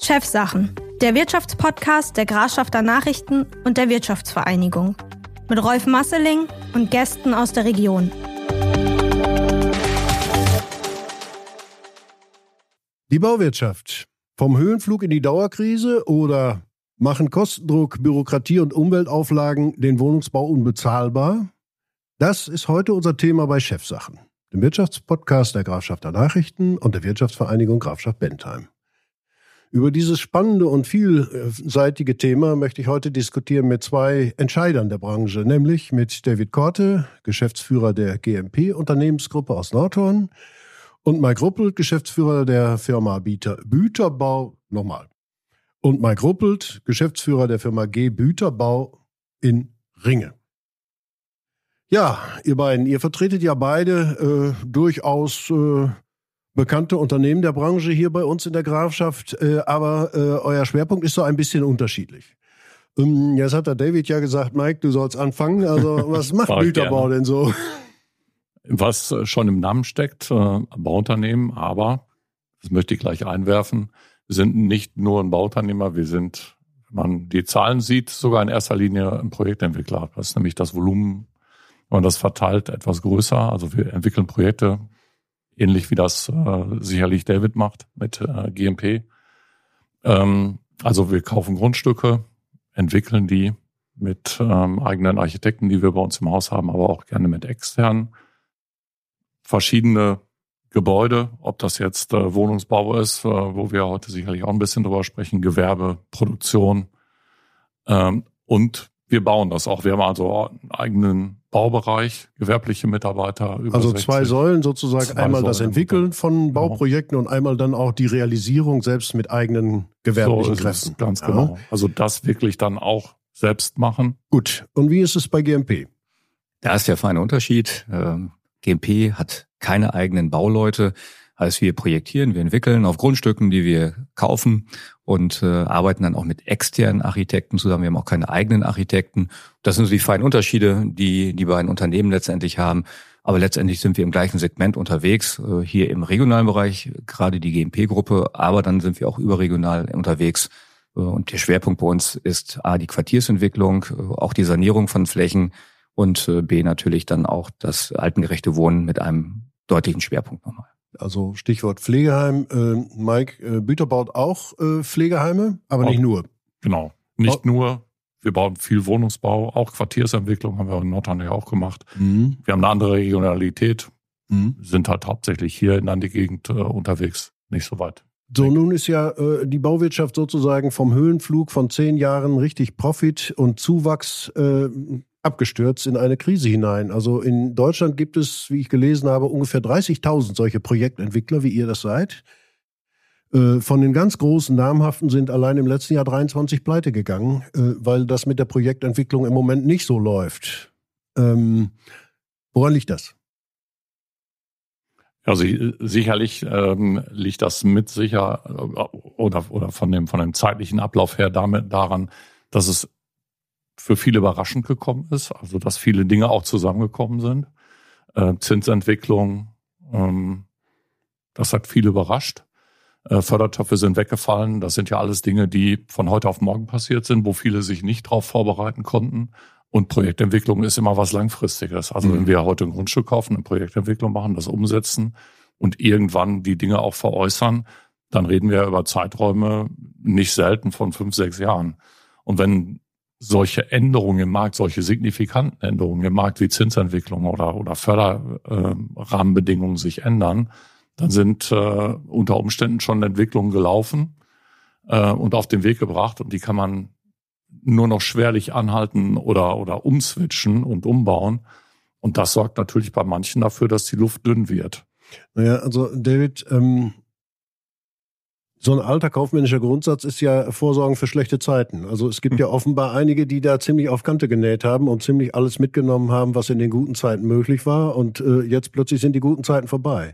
Chefsachen, der Wirtschaftspodcast der Grafschafter Nachrichten und der Wirtschaftsvereinigung. Mit Rolf Masseling und Gästen aus der Region. Die Bauwirtschaft. Vom Höhenflug in die Dauerkrise oder machen Kostendruck, Bürokratie und Umweltauflagen den Wohnungsbau unbezahlbar? Das ist heute unser Thema bei Chefsachen, dem Wirtschaftspodcast der Grafschafter Nachrichten und der Wirtschaftsvereinigung Grafschaft Bentheim. Über dieses spannende und vielseitige Thema möchte ich heute diskutieren mit zwei Entscheidern der Branche, nämlich mit David Korte, Geschäftsführer der GMP Unternehmensgruppe aus Nordhorn, und Mike Ruppelt, Geschäftsführer der Firma Büterbau, und Mike Ruppelt, Geschäftsführer der Firma G. Büterbau in Ringe. Ja, ihr beiden, ihr vertretet ja beide durchaus bekannte Unternehmen der Branche hier bei uns in der Grafschaft, aber euer Schwerpunkt ist so ein bisschen unterschiedlich. Jetzt hat der David ja gesagt, Mike, du sollst anfangen. Also was macht Büterbau denn so? Was schon im Namen steckt, Bauunternehmen, aber, das möchte ich gleich einwerfen, wir sind nicht nur ein Bauunternehmer, wir sind, wenn man die Zahlen sieht, sogar in erster Linie ein Projektentwickler. Das ist nämlich das Volumen, wenn man das verteilt, etwas größer. Also wir entwickeln Projekte, ähnlich wie das sicherlich David macht mit GMP. Also wir kaufen Grundstücke, entwickeln die mit eigenen Architekten, die wir bei uns im Haus haben, aber auch gerne mit externen. Verschiedene Gebäude, ob das jetzt Wohnungsbau ist, wo wir heute sicherlich auch ein bisschen drüber sprechen, Gewerbe, Produktion, und wir bauen das auch. Wir haben also einen eigenen Baubereich, gewerbliche Mitarbeiter. Also 2 Säulen sozusagen, einmal das Entwickeln von Bauprojekten und einmal dann auch die Realisierung selbst mit eigenen gewerblichen Kräften. Ganz genau. Also das wirklich dann auch selbst machen. Gut, und wie ist es bei GMP? Da ist der feine Unterschied. GMP hat keine eigenen Bauleute. Heißt, wir projektieren, wir entwickeln auf Grundstücken, die wir kaufen und arbeiten dann auch mit externen Architekten zusammen. Wir haben auch keine eigenen Architekten. Das sind so die feinen Unterschiede, die die beiden Unternehmen letztendlich haben. Aber letztendlich sind wir im gleichen Segment unterwegs, hier im regionalen Bereich, gerade die GMP-Gruppe. Aber dann sind wir auch überregional unterwegs. Und der Schwerpunkt bei uns ist A, die Quartiersentwicklung, auch die Sanierung von Flächen und B, natürlich dann auch das altengerechte Wohnen mit einem deutlichen Schwerpunkt nochmal. Also Stichwort Pflegeheim. Mike, Büter baut auch Pflegeheime, aber nicht nur. Genau, nicht nur. Wir bauen viel Wohnungsbau, auch Quartiersentwicklung haben wir in Nordhorn ja auch gemacht. Mhm. Wir haben eine andere Regionalität, sind halt hauptsächlich hier in der Gegend unterwegs, nicht so weit. So, nun ist ja die Bauwirtschaft sozusagen vom Höhenflug von 10 Jahren richtig Profit und Zuwachs abgestürzt in eine Krise hinein. Also in Deutschland gibt es, wie ich gelesen habe, ungefähr 30.000 solche Projektentwickler, wie ihr das seid. Von den ganz großen, namhaften sind allein im letzten Jahr 23 pleite gegangen, weil das mit der Projektentwicklung im Moment nicht so läuft. Woran liegt das? Also sicherlich liegt das mit sicher oder von dem zeitlichen Ablauf her daran, dass es für viele überraschend gekommen ist, also dass viele Dinge auch zusammengekommen sind. Zinsentwicklung, das hat viele überrascht. Fördertöpfe sind weggefallen. Das sind ja alles Dinge, die von heute auf morgen passiert sind, wo viele sich nicht darauf vorbereiten konnten. Und Projektentwicklung ist immer was Langfristiges. Also wenn wir heute ein Grundstück kaufen, eine Projektentwicklung machen, das umsetzen und irgendwann die Dinge auch veräußern, dann reden wir über Zeiträume nicht selten von 5, 6 Jahren. Und wenn solche Änderungen im Markt, solche signifikanten Änderungen im Markt wie Zinsentwicklung oder Förderrahmenbedingungen sich ändern, dann sind unter Umständen schon Entwicklungen gelaufen und auf den Weg gebracht und die kann man nur noch schwerlich anhalten oder umswitchen und umbauen. Und das sorgt natürlich bei manchen dafür, dass die Luft dünn wird. Naja, also David, so ein alter kaufmännischer Grundsatz ist ja Vorsorgen für schlechte Zeiten. Also es gibt ja offenbar einige, die da ziemlich auf Kante genäht haben und ziemlich alles mitgenommen haben, was in den guten Zeiten möglich war. Und jetzt plötzlich sind die guten Zeiten vorbei.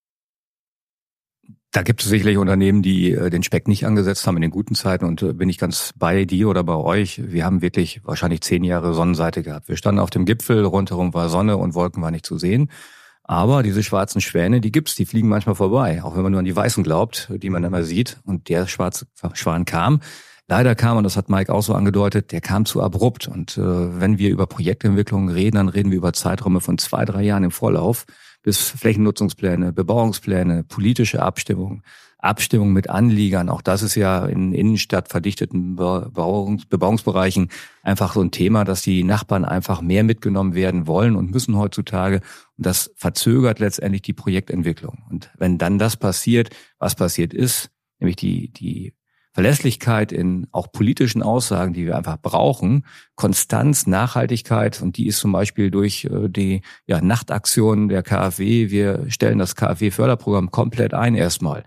Da gibt es sicherlich Unternehmen, die den Speck nicht angesetzt haben in den guten Zeiten und bin ich ganz bei dir oder bei euch. Wir haben wirklich wahrscheinlich 10 Jahre Sonnenseite gehabt. Wir standen auf dem Gipfel, rundherum war Sonne und Wolken war nicht zu sehen. Aber diese schwarzen Schwäne, die gibt's, die fliegen manchmal vorbei, auch wenn man nur an die weißen glaubt, die man immer sieht. Und der schwarze Schwan kam. Leider kam, und das hat Mike auch so angedeutet, der kam zu abrupt. Und wenn wir über Projektentwicklung reden, dann reden wir über Zeiträume von 2-3 Jahren im Vorlauf, bis Flächennutzungspläne, Bebauungspläne, politische Abstimmung mit Anliegern. Auch das ist ja in Innenstadt verdichteten Bebauungsbereichen einfach so ein Thema, dass die Nachbarn einfach mehr mitgenommen werden wollen und müssen heutzutage. Und das verzögert letztendlich die Projektentwicklung. Und wenn dann das passiert, was passiert ist, nämlich die Verlässlichkeit in auch politischen Aussagen, die wir einfach brauchen, Konstanz, Nachhaltigkeit, und die ist zum Beispiel durch die Nachtaktion der KfW, wir stellen das KfW-Förderprogramm komplett ein erstmal,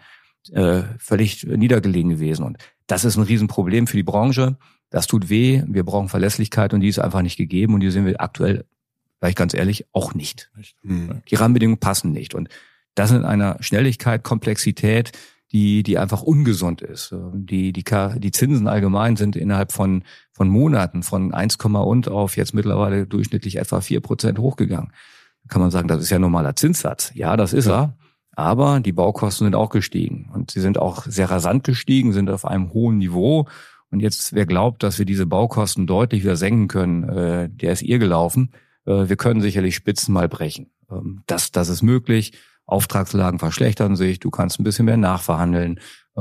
völlig niedergelegen gewesen. Und das ist ein Riesenproblem für die Branche. Das tut weh. Wir brauchen Verlässlichkeit und die ist einfach nicht gegeben und die sehen wir aktuell, vielleicht ganz ehrlich, auch nicht. Die Rahmenbedingungen passen nicht. Und das in einer Schnelligkeit, Komplexität, die einfach ungesund ist. Die Zinsen allgemein sind innerhalb von Monaten von 1, und auf jetzt mittlerweile durchschnittlich etwa 4% hochgegangen. Da kann man sagen, das ist ja normaler Zinssatz. Ja, das ist er. Aber die Baukosten sind auch gestiegen. Und sie sind auch sehr rasant gestiegen, sind auf einem hohen Niveau. Und jetzt, wer glaubt, dass wir diese Baukosten deutlich wieder senken können, der ist irrgelaufen. Wir können sicherlich Spitzen mal brechen. Das ist möglich. Auftragslagen verschlechtern sich, du kannst ein bisschen mehr nachverhandeln.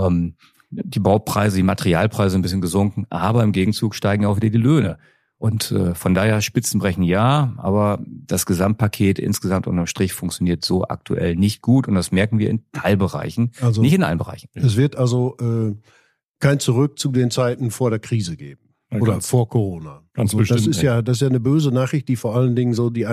Die Baupreise, die Materialpreise sind ein bisschen gesunken, aber im Gegenzug steigen auch wieder die Löhne. Und von daher Spitzenbrechen ja, aber das Gesamtpaket insgesamt unterm Strich funktioniert so aktuell nicht gut und das merken wir in Teilbereichen, also nicht in allen Bereichen. Es wird also kein Zurück zu den Zeiten vor der Krise geben. Oder vor Corona. Ganz so, bestimmt. Das ist ja eine böse Nachricht, die vor allen Dingen so die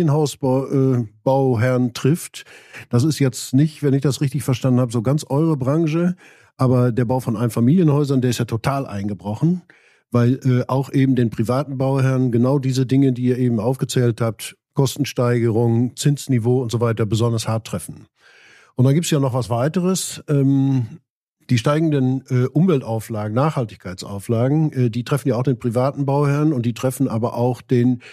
Einfamilienhausbauherren trifft. Das ist jetzt nicht, wenn ich das richtig verstanden habe, so ganz eure Branche. Aber der Bau von Einfamilienhäusern, der ist ja total eingebrochen, weil auch eben den privaten Bauherren genau diese Dinge, die ihr eben aufgezählt habt, Kostensteigerung, Zinsniveau und so weiter, besonders hart treffen. Und dann gibt's ja noch was weiteres. Die steigenden Umweltauflagen, Nachhaltigkeitsauflagen, die treffen ja auch den privaten Bauherrn und die treffen aber auch den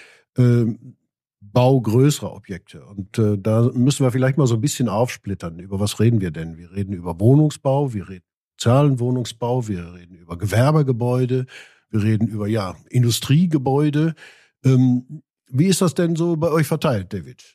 Bau größerer Objekte. Und da müssen wir vielleicht mal so ein bisschen aufsplittern. Über was reden wir denn? Wir reden über Wohnungsbau, wir reden über sozialen Wohnungsbau, wir reden über Gewerbegebäude, wir reden über Industriegebäude. Wie ist das denn so bei euch verteilt, David?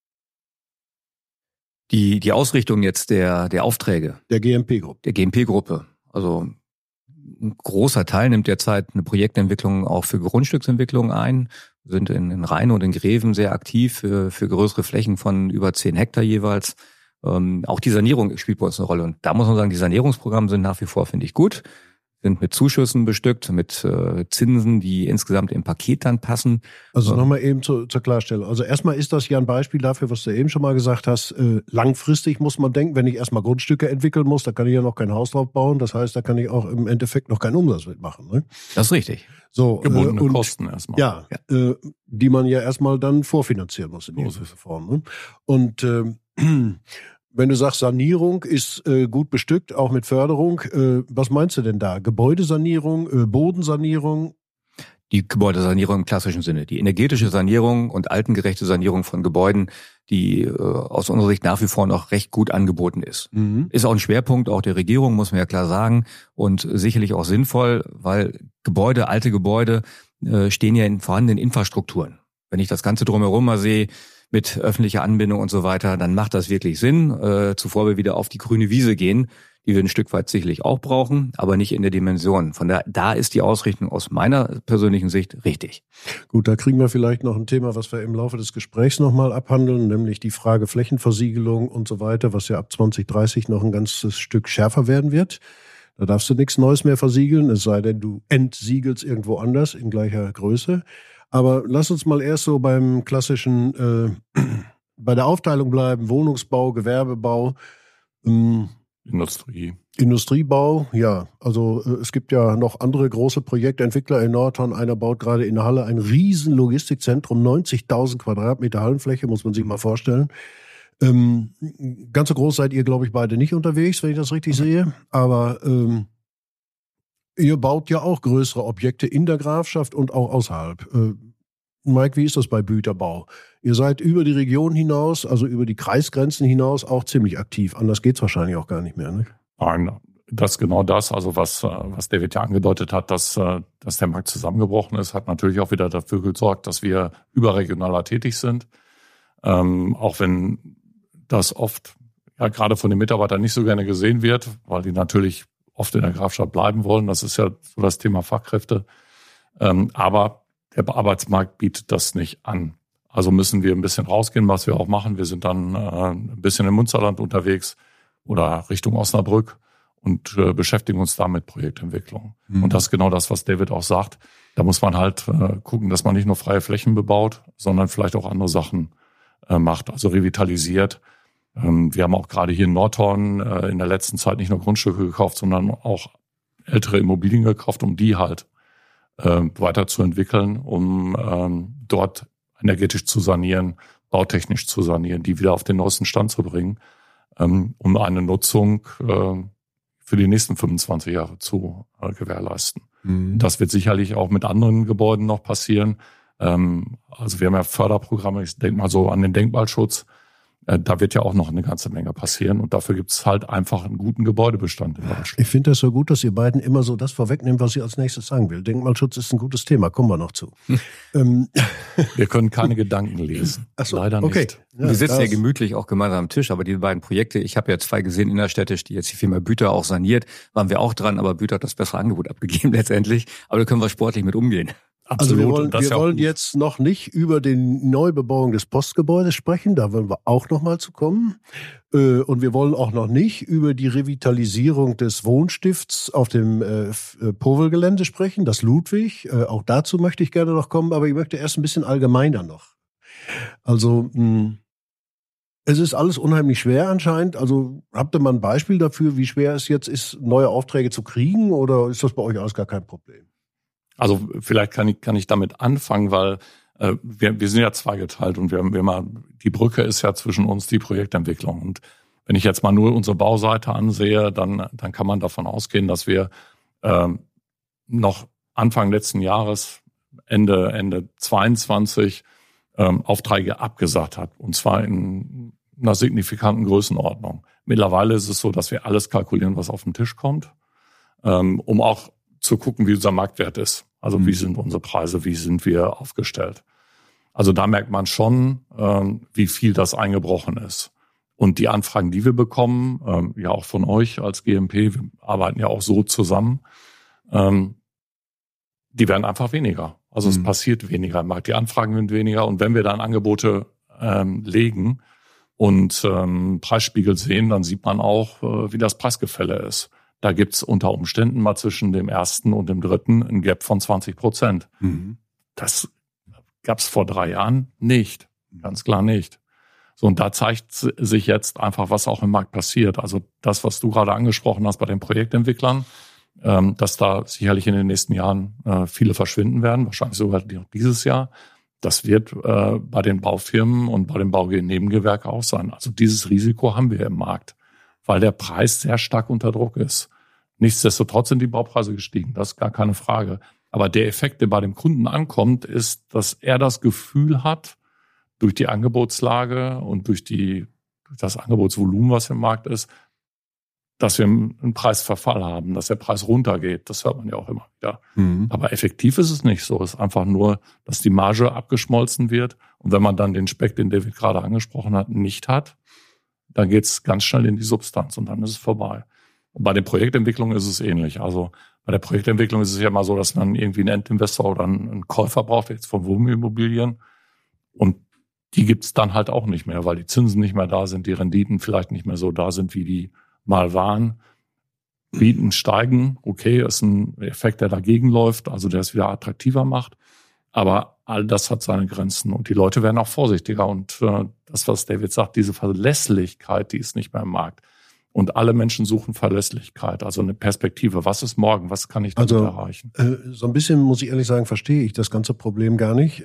Die Ausrichtung jetzt der Aufträge. Der GMP-Gruppe. Der GMP-Gruppe. Also ein großer Teil nimmt derzeit eine Projektentwicklung auch für Grundstücksentwicklung ein. Wir sind in Rhein und in Greven sehr aktiv für größere Flächen von über 10 Hektar jeweils. Auch die Sanierung spielt bei uns eine Rolle. Und da muss man sagen, die Sanierungsprogramme sind nach wie vor, finde ich, gut. Sind mit Zuschüssen bestückt, mit Zinsen, die insgesamt im Paket dann passen. Also nochmal eben zur Klarstellung. Also erstmal ist das ja ein Beispiel dafür, was du eben schon mal gesagt hast. Langfristig muss man denken, wenn ich erstmal Grundstücke entwickeln muss, da kann ich ja noch kein Haus drauf bauen. Das heißt, da kann ich auch im Endeffekt noch keinen Umsatz mitmachen. Ne? Das ist richtig. So, gebundene Kosten erstmal. Ja, die man ja erstmal dann vorfinanzieren muss in irgendeiner Form. Ne? Und wenn du sagst, Sanierung ist gut bestückt, auch mit Förderung, was meinst du denn da? Gebäudesanierung, Bodensanierung? Die Gebäudesanierung im klassischen Sinne. Die energetische Sanierung und altengerechte Sanierung von Gebäuden, die aus unserer Sicht nach wie vor noch recht gut angeboten ist. Mhm. Ist auch ein Schwerpunkt auch der Regierung, muss man ja klar sagen. Und sicherlich auch sinnvoll, weil alte Gebäude stehen ja in vorhandenen Infrastrukturen. Wenn ich das Ganze drumherum mal sehe, mit öffentlicher Anbindung und so weiter, dann macht das wirklich Sinn, zuvor wir wieder auf die grüne Wiese gehen, die wir ein Stück weit sicherlich auch brauchen, aber nicht in der Dimension. Von da ist die Ausrichtung aus meiner persönlichen Sicht richtig. Gut, da kriegen wir vielleicht noch ein Thema, was wir im Laufe des Gesprächs nochmal abhandeln, nämlich die Frage Flächenversiegelung und so weiter, was ja ab 2030 noch ein ganzes Stück schärfer werden wird. Da darfst du nichts Neues mehr versiegeln, es sei denn, du entsiegelst irgendwo anders in gleicher Größe. Aber lass uns mal erst so beim klassischen, bei der Aufteilung bleiben, Wohnungsbau, Gewerbebau, Industriebau, ja. Also es gibt ja noch andere große Projektentwickler in Nordhorn. Einer baut gerade in der Halle ein riesen Logistikzentrum, 90.000 Quadratmeter Hallenfläche, muss man sich mal vorstellen. Ganz so groß seid ihr, glaube ich, beide nicht unterwegs, wenn ich das richtig sehe. Aber ihr baut ja auch größere Objekte in der Grafschaft und auch außerhalb. Mike, wie ist das bei Büterbau? Ihr seid über die Region hinaus, also über die Kreisgrenzen hinaus auch ziemlich aktiv. Anders geht's wahrscheinlich auch gar nicht mehr, ne? Nein, das ist genau das. Also was David ja angedeutet hat, dass der Markt zusammengebrochen ist, hat natürlich auch wieder dafür gesorgt, dass wir überregionaler tätig sind. Auch wenn das oft ja gerade von den Mitarbeitern nicht so gerne gesehen wird, weil die natürlich oft in der Grafschaft bleiben wollen. Das ist ja so das Thema Fachkräfte. Aber der Arbeitsmarkt bietet das nicht an. Also müssen wir ein bisschen rausgehen, was wir auch machen. Wir sind dann ein bisschen im Münsterland unterwegs oder Richtung Osnabrück und beschäftigen uns da mit Projektentwicklung. Und das ist genau das, was David auch sagt. Da muss man halt gucken, dass man nicht nur freie Flächen bebaut, sondern vielleicht auch andere Sachen macht, also revitalisiert. Wir haben auch gerade hier in Nordhorn in der letzten Zeit nicht nur Grundstücke gekauft, sondern auch ältere Immobilien gekauft, um die halt weiterzuentwickeln, um dort energetisch zu sanieren, bautechnisch zu sanieren, die wieder auf den neuesten Stand zu bringen, um eine Nutzung für die nächsten 25 Jahre zu gewährleisten. Das wird sicherlich auch mit anderen Gebäuden noch passieren. Also wir haben ja Förderprogramme, ich denke mal so an den Denkmalschutz. Da wird ja auch noch eine ganze Menge passieren und dafür gibt es halt einfach einen guten Gebäudebestand in Deutschland. Ich finde das so gut, dass ihr beiden immer so das vorwegnehmen, was ich als nächstes sagen will. Denkmalschutz ist ein gutes Thema, kommen wir noch zu. Wir können keine Gedanken lesen, leider nicht. Ja, wir sitzen ja gemütlich auch gemeinsam am Tisch, aber die beiden Projekte, ich habe ja 2 gesehen innerstädtisch, die jetzt die Firma Büter auch saniert, waren wir auch dran, aber Büter hat das bessere Angebot abgegeben letztendlich, aber da können wir sportlich mit umgehen. Absolut. Also wir wollen jetzt noch nicht über die Neubebauung des Postgebäudes sprechen, da wollen wir auch noch mal zu kommen. Und wir wollen auch noch nicht über die Revitalisierung des Wohnstifts auf dem Powell-Gelände sprechen, das Ludwig. Auch dazu möchte ich gerne noch kommen, aber ich möchte erst ein bisschen allgemeiner noch. Also es ist alles unheimlich schwer anscheinend. Also habt ihr mal ein Beispiel dafür, wie schwer es jetzt ist, neue Aufträge zu kriegen, oder ist das bei euch alles gar kein Problem? Also vielleicht kann ich damit anfangen, weil wir sind ja zweigeteilt und wir haben die Brücke ist ja zwischen uns die Projektentwicklung. Und wenn ich jetzt mal nur unsere Bauseite ansehe, dann kann man davon ausgehen, dass wir noch Anfang letzten Jahres, Ende 22 Aufträge abgesagt hat. Und zwar in einer signifikanten Größenordnung. Mittlerweile ist es so, dass wir alles kalkulieren, was auf den Tisch kommt, um auch zu gucken, wie unser Marktwert ist. Also wie sind unsere Preise, wie sind wir aufgestellt. Also da merkt man schon, wie viel das eingebrochen ist. Und die Anfragen, die wir bekommen, ja auch von euch als GMP, wir arbeiten ja auch so zusammen, die werden einfach weniger. Also es passiert weniger im Markt. Die Anfragen sind weniger. Und wenn wir dann Angebote legen und Preisspiegel sehen, dann sieht man auch, wie das Preisgefälle ist. Da gibt's unter Umständen mal zwischen dem ersten und dem dritten ein Gap von 20%. Das gab's vor 3 Jahren nicht. Ganz klar nicht. So, und da zeigt sich jetzt einfach, was auch im Markt passiert. Also das, was du gerade angesprochen hast bei den Projektentwicklern, dass da sicherlich in den nächsten Jahren viele verschwinden werden, wahrscheinlich sogar dieses Jahr. Das wird bei den Baufirmen und bei den Baunebengewerken auch sein. Also dieses Risiko haben wir im Markt, weil der Preis sehr stark unter Druck ist. Nichtsdestotrotz sind die Baupreise gestiegen, das ist gar keine Frage. Aber der Effekt, der bei dem Kunden ankommt, ist, dass er das Gefühl hat, durch die Angebotslage und durch das Angebotsvolumen, was im Markt ist, dass wir einen Preisverfall haben, dass der Preis runtergeht. Das hört man ja auch immer wieder. Aber effektiv ist es nicht so. Es ist einfach nur, dass die Marge abgeschmolzen wird. Und wenn man dann den Speck, den David gerade angesprochen hat, nicht hat, dann geht's ganz schnell in die Substanz und dann ist es vorbei. Und bei den Projektentwicklungen ist es ähnlich. Also bei der Projektentwicklung ist es ja mal so, dass man irgendwie einen Endinvestor oder einen Käufer braucht, jetzt von Wohnimmobilien. Und die gibt's dann halt auch nicht mehr, weil die Zinsen nicht mehr da sind, die Renditen vielleicht nicht mehr so da sind, wie die mal waren. Mieten steigen, okay, ist ein Effekt, der dagegen läuft, also der es wieder attraktiver macht. Aber all das hat seine Grenzen und die Leute werden auch vorsichtiger. Und das, was David sagt, diese Verlässlichkeit, die ist nicht mehr im Markt. Und alle Menschen suchen Verlässlichkeit, also eine Perspektive. Was ist morgen? Was kann ich damit erreichen? So ein bisschen, muss ich ehrlich sagen, verstehe ich das ganze Problem gar nicht.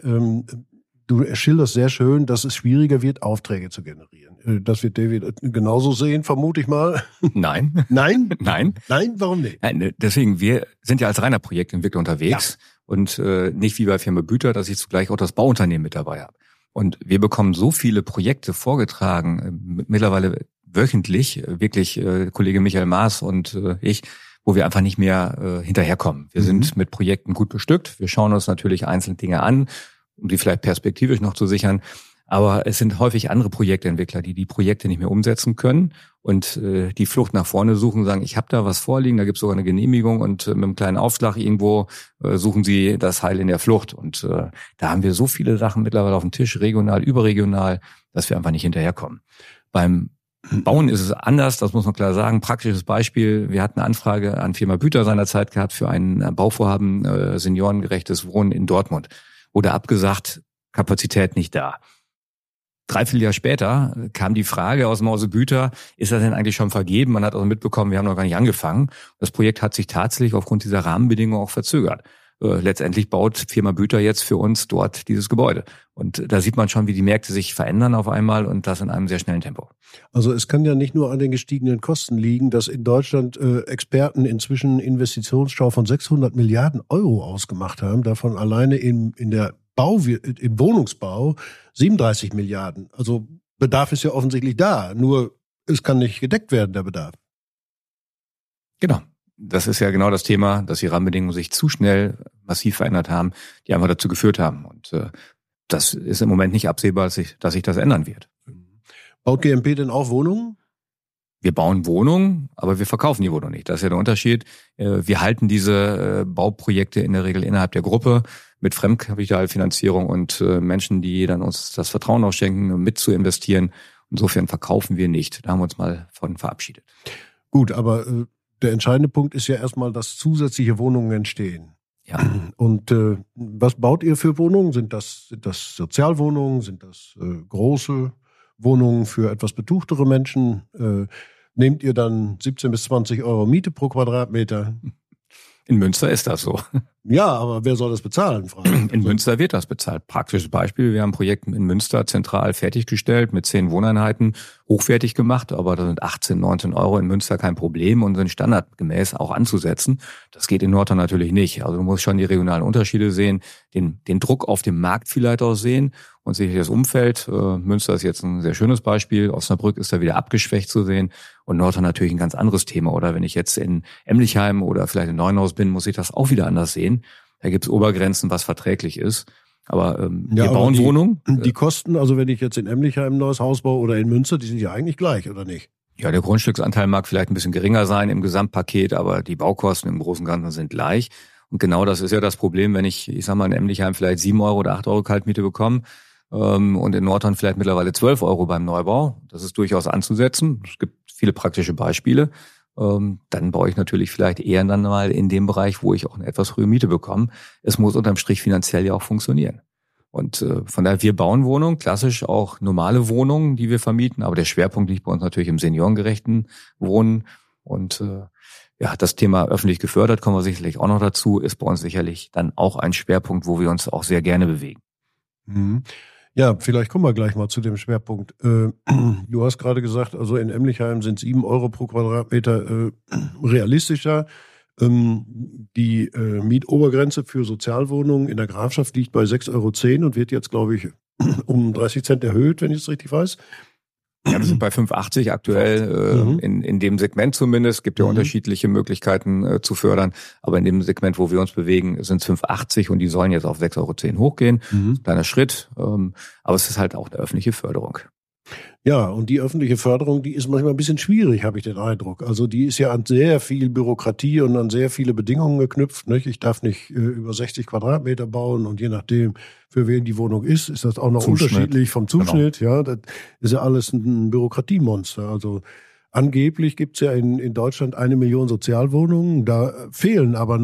Du schilderst sehr schön, dass es schwieriger wird, Aufträge zu generieren. Das wird David genauso sehen, vermute ich mal. Nein. Nein? Nein. Nein, warum nicht? Nein, deswegen, wir sind ja als reiner Projektentwickler unterwegs und nicht wie bei Firma Büter, dass ich zugleich auch das Bauunternehmen mit dabei habe. Und wir bekommen so viele Projekte vorgetragen, mittlerweile wöchentlich, wirklich Kollege Michael Maas und ich, wo wir einfach nicht mehr hinterherkommen. Wir sind mit Projekten gut bestückt. Wir schauen uns natürlich einzelne Dinge an, um die vielleicht perspektivisch noch zu sichern. Aber es sind häufig andere Projektentwickler, die Projekte nicht mehr umsetzen können und die Flucht nach vorne suchen und sagen, ich habe da was vorliegen, da gibt es sogar eine Genehmigung und mit einem kleinen Aufschlag irgendwo suchen sie das Heil in der Flucht. Und da haben wir so viele Sachen mittlerweile auf dem Tisch, regional, überregional, dass wir einfach nicht hinterherkommen. Beim Bauen ist es anders, das muss man klar sagen. Praktisches Beispiel, wir hatten eine Anfrage an Firma Büter seinerzeit gehabt für ein Bauvorhaben, seniorengerechtes Wohnen in Dortmund. Wurde abgesagt, Kapazität nicht da. 3 Jahr später kam die Frage aus dem Hause Büter, ist das denn eigentlich schon vergeben? Man hat also mitbekommen, wir haben noch gar nicht angefangen. Das Projekt hat sich tatsächlich aufgrund dieser Rahmenbedingungen auch verzögert. Letztendlich baut Firma Büter jetzt für uns dort dieses Gebäude. Und da sieht man schon, wie die Märkte sich verändern auf einmal und das in einem sehr schnellen Tempo. Also es kann ja nicht nur an den gestiegenen Kosten liegen, dass in Deutschland Experten inzwischen Investitionsstau von 600 Milliarden Euro ausgemacht haben, davon alleine im Wohnungsbau 37 Milliarden. Also Bedarf ist ja offensichtlich da, nur es kann nicht gedeckt werden, der Bedarf. Genau. Das ist ja genau das Thema, dass die Rahmenbedingungen sich zu schnell massiv verändert haben, die einfach dazu geführt haben. Und das ist im Moment nicht absehbar, dass sich das ändern wird. Baut GMP denn auch Wohnungen? Wir bauen Wohnungen, aber wir verkaufen die Wohnung nicht. Das ist ja der Unterschied. Wir halten diese Bauprojekte in der Regel innerhalb der Gruppe mit Fremdkapitalfinanzierung und Menschen, die dann uns das Vertrauen auch schenken, mit zu investieren. Insofern verkaufen wir nicht. Da haben wir uns mal von verabschiedet. Gut, aber der entscheidende Punkt ist ja erstmal, dass zusätzliche Wohnungen entstehen. Ja. Und was baut ihr für Wohnungen? Sind das Sozialwohnungen? Sind das große Wohnungen für etwas betuchtere Menschen? Nehmt ihr dann 17 bis 20 Euro Miete pro Quadratmeter? In Münster ist das so. Ja, aber wer soll das bezahlen? In Münster wird das bezahlt. Praktisches Beispiel, wir haben ein Projekt in Münster zentral fertiggestellt mit 10 Wohneinheiten, hochwertig gemacht, aber da sind 18, 19 Euro in Münster kein Problem und sind standardgemäß auch anzusetzen. Das geht in Nordrhein natürlich nicht. Also du musst schon die regionalen Unterschiede sehen, den Druck auf dem Markt vielleicht auch sehen und sicherlich das Umfeld. Münster ist jetzt ein sehr schönes Beispiel. Osnabrück ist da wieder abgeschwächt zu sehen und Nordrhein natürlich ein ganz anderes Thema. Oder wenn ich jetzt in Emlichheim oder vielleicht in Neuenhaus bin, muss ich das auch wieder anders sehen. Da gibt es Obergrenzen, was verträglich ist. Aber wir bauen Wohnungen. Die Kosten, also wenn ich jetzt in Emlichheim ein neues Haus baue oder in Münster, die sind ja eigentlich gleich, oder nicht? Ja, der Grundstücksanteil mag vielleicht ein bisschen geringer sein im Gesamtpaket, aber die Baukosten im Großen und Ganzen sind gleich. Und genau das ist ja das Problem, wenn ich sag mal, in Emlichheim vielleicht 7 Euro oder 8 Euro Kaltmiete bekomme und in Nordrhein vielleicht mittlerweile 12 Euro beim Neubau. Das ist durchaus anzusetzen. Es gibt viele praktische Beispiele. Dann baue ich natürlich vielleicht eher dann mal in dem Bereich, wo ich auch eine etwas höhere Miete bekomme. Es muss unterm Strich finanziell ja auch funktionieren. Und von daher, wir bauen Wohnungen, klassisch auch normale Wohnungen, die wir vermieten, aber der Schwerpunkt liegt bei uns natürlich im seniorengerechten Wohnen. Und das Thema öffentlich gefördert, kommen wir sicherlich auch noch dazu, ist bei uns sicherlich dann auch ein Schwerpunkt, wo wir uns auch sehr gerne bewegen. Mhm. Ja, vielleicht kommen wir gleich mal zu dem Schwerpunkt. Du hast gerade gesagt, also in Emlichheim sind 7 Euro pro Quadratmeter realistischer. Die Mietobergrenze für Sozialwohnungen in der Grafschaft liegt bei 6,10 Euro und wird jetzt, glaube ich, um 30 Cent erhöht, wenn ich es richtig weiß. Ja, wir sind bei 5,80 aktuell, in dem Segment zumindest. Es gibt ja unterschiedliche Möglichkeiten zu fördern. Aber in dem Segment, wo wir uns bewegen, sind es 5,80 und die sollen jetzt auf 6,10 Euro hochgehen. Kleiner Schritt. Aber es ist halt auch eine öffentliche Förderung. Ja, und die öffentliche Förderung, die ist manchmal ein bisschen schwierig, habe ich den Eindruck. Also die ist ja an sehr viel Bürokratie und an sehr viele Bedingungen geknüpft. Nicht? Ich darf nicht über 60 Quadratmeter bauen und je nachdem, für wen die Wohnung ist das auch noch unterschiedlich vom Zuschnitt. Genau. Ja, das ist ja alles ein Bürokratiemonster. Also angeblich gibt's ja in Deutschland 1 Million Sozialwohnungen. Da fehlen aber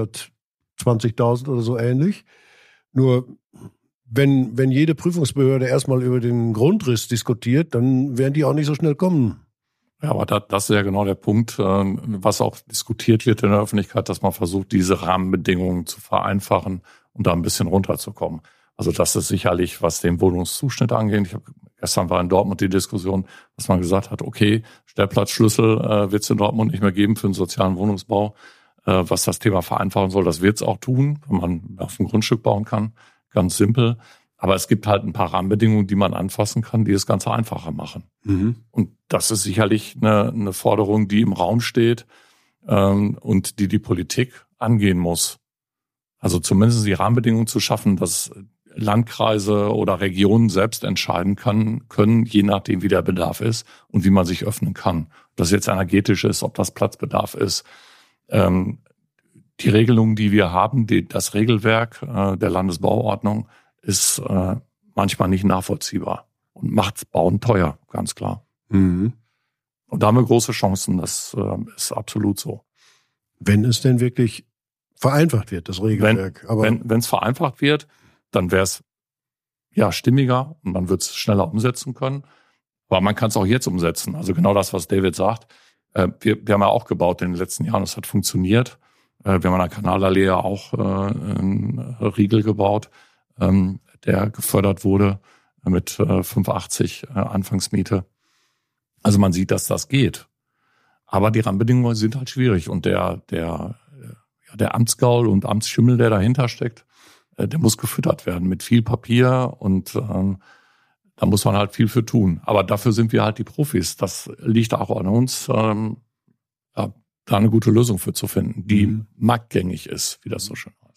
920.000 oder so ähnlich. Nur wenn jede Prüfungsbehörde erstmal über den Grundriss diskutiert, dann werden die auch nicht so schnell kommen. Ja, aber das ist ja genau der Punkt, was auch diskutiert wird in der Öffentlichkeit, dass man versucht, diese Rahmenbedingungen zu vereinfachen und da ein bisschen runterzukommen. Also das ist sicherlich, was den Wohnungszuschnitt angeht. Gestern war in Dortmund die Diskussion, dass man gesagt hat, okay, Stellplatzschlüssel wird es in Dortmund nicht mehr geben für den sozialen Wohnungsbau. Was das Thema vereinfachen soll, das wird es auch tun, wenn man auf dem Grundstück bauen kann. Ganz simpel. Aber es gibt halt ein paar Rahmenbedingungen, die man anfassen kann, die das Ganze einfacher machen. Und das ist sicherlich eine Forderung, die im Raum steht und die Politik angehen muss. Also zumindest die Rahmenbedingungen zu schaffen, dass Landkreise oder Regionen selbst entscheiden können, je nachdem, wie der Bedarf ist und wie man sich öffnen kann. Ob das jetzt energetisch ist, ob das Platzbedarf ist. Die Regelungen, die wir haben, das Regelwerk der Landesbauordnung ist manchmal nicht nachvollziehbar und macht Bauen teuer, ganz klar. Und da haben wir große Chancen, das ist absolut so. Wenn es denn wirklich vereinfacht wird, das Regelwerk. Wenn es vereinfacht wird, dann wäre es stimmiger und man wird es schneller umsetzen können. Aber man kann es auch jetzt umsetzen. Also genau das, was David sagt. Wir haben ja auch gebaut in den letzten Jahren, das hat funktioniert. Wir haben an der Kanalallee auch einen Riegel gebaut, der gefördert wurde mit 5,80 Anfangsmiete. Also man sieht, dass das geht. Aber die Rahmenbedingungen sind halt schwierig. Und der Amtsgaul und Amtsschimmel, der dahinter steckt, der muss gefüttert werden mit viel Papier und da muss man halt viel für tun. Aber dafür sind wir halt die Profis. Das liegt auch an uns, da eine gute Lösung für zu finden, die marktgängig ist, wie das so schön heißt.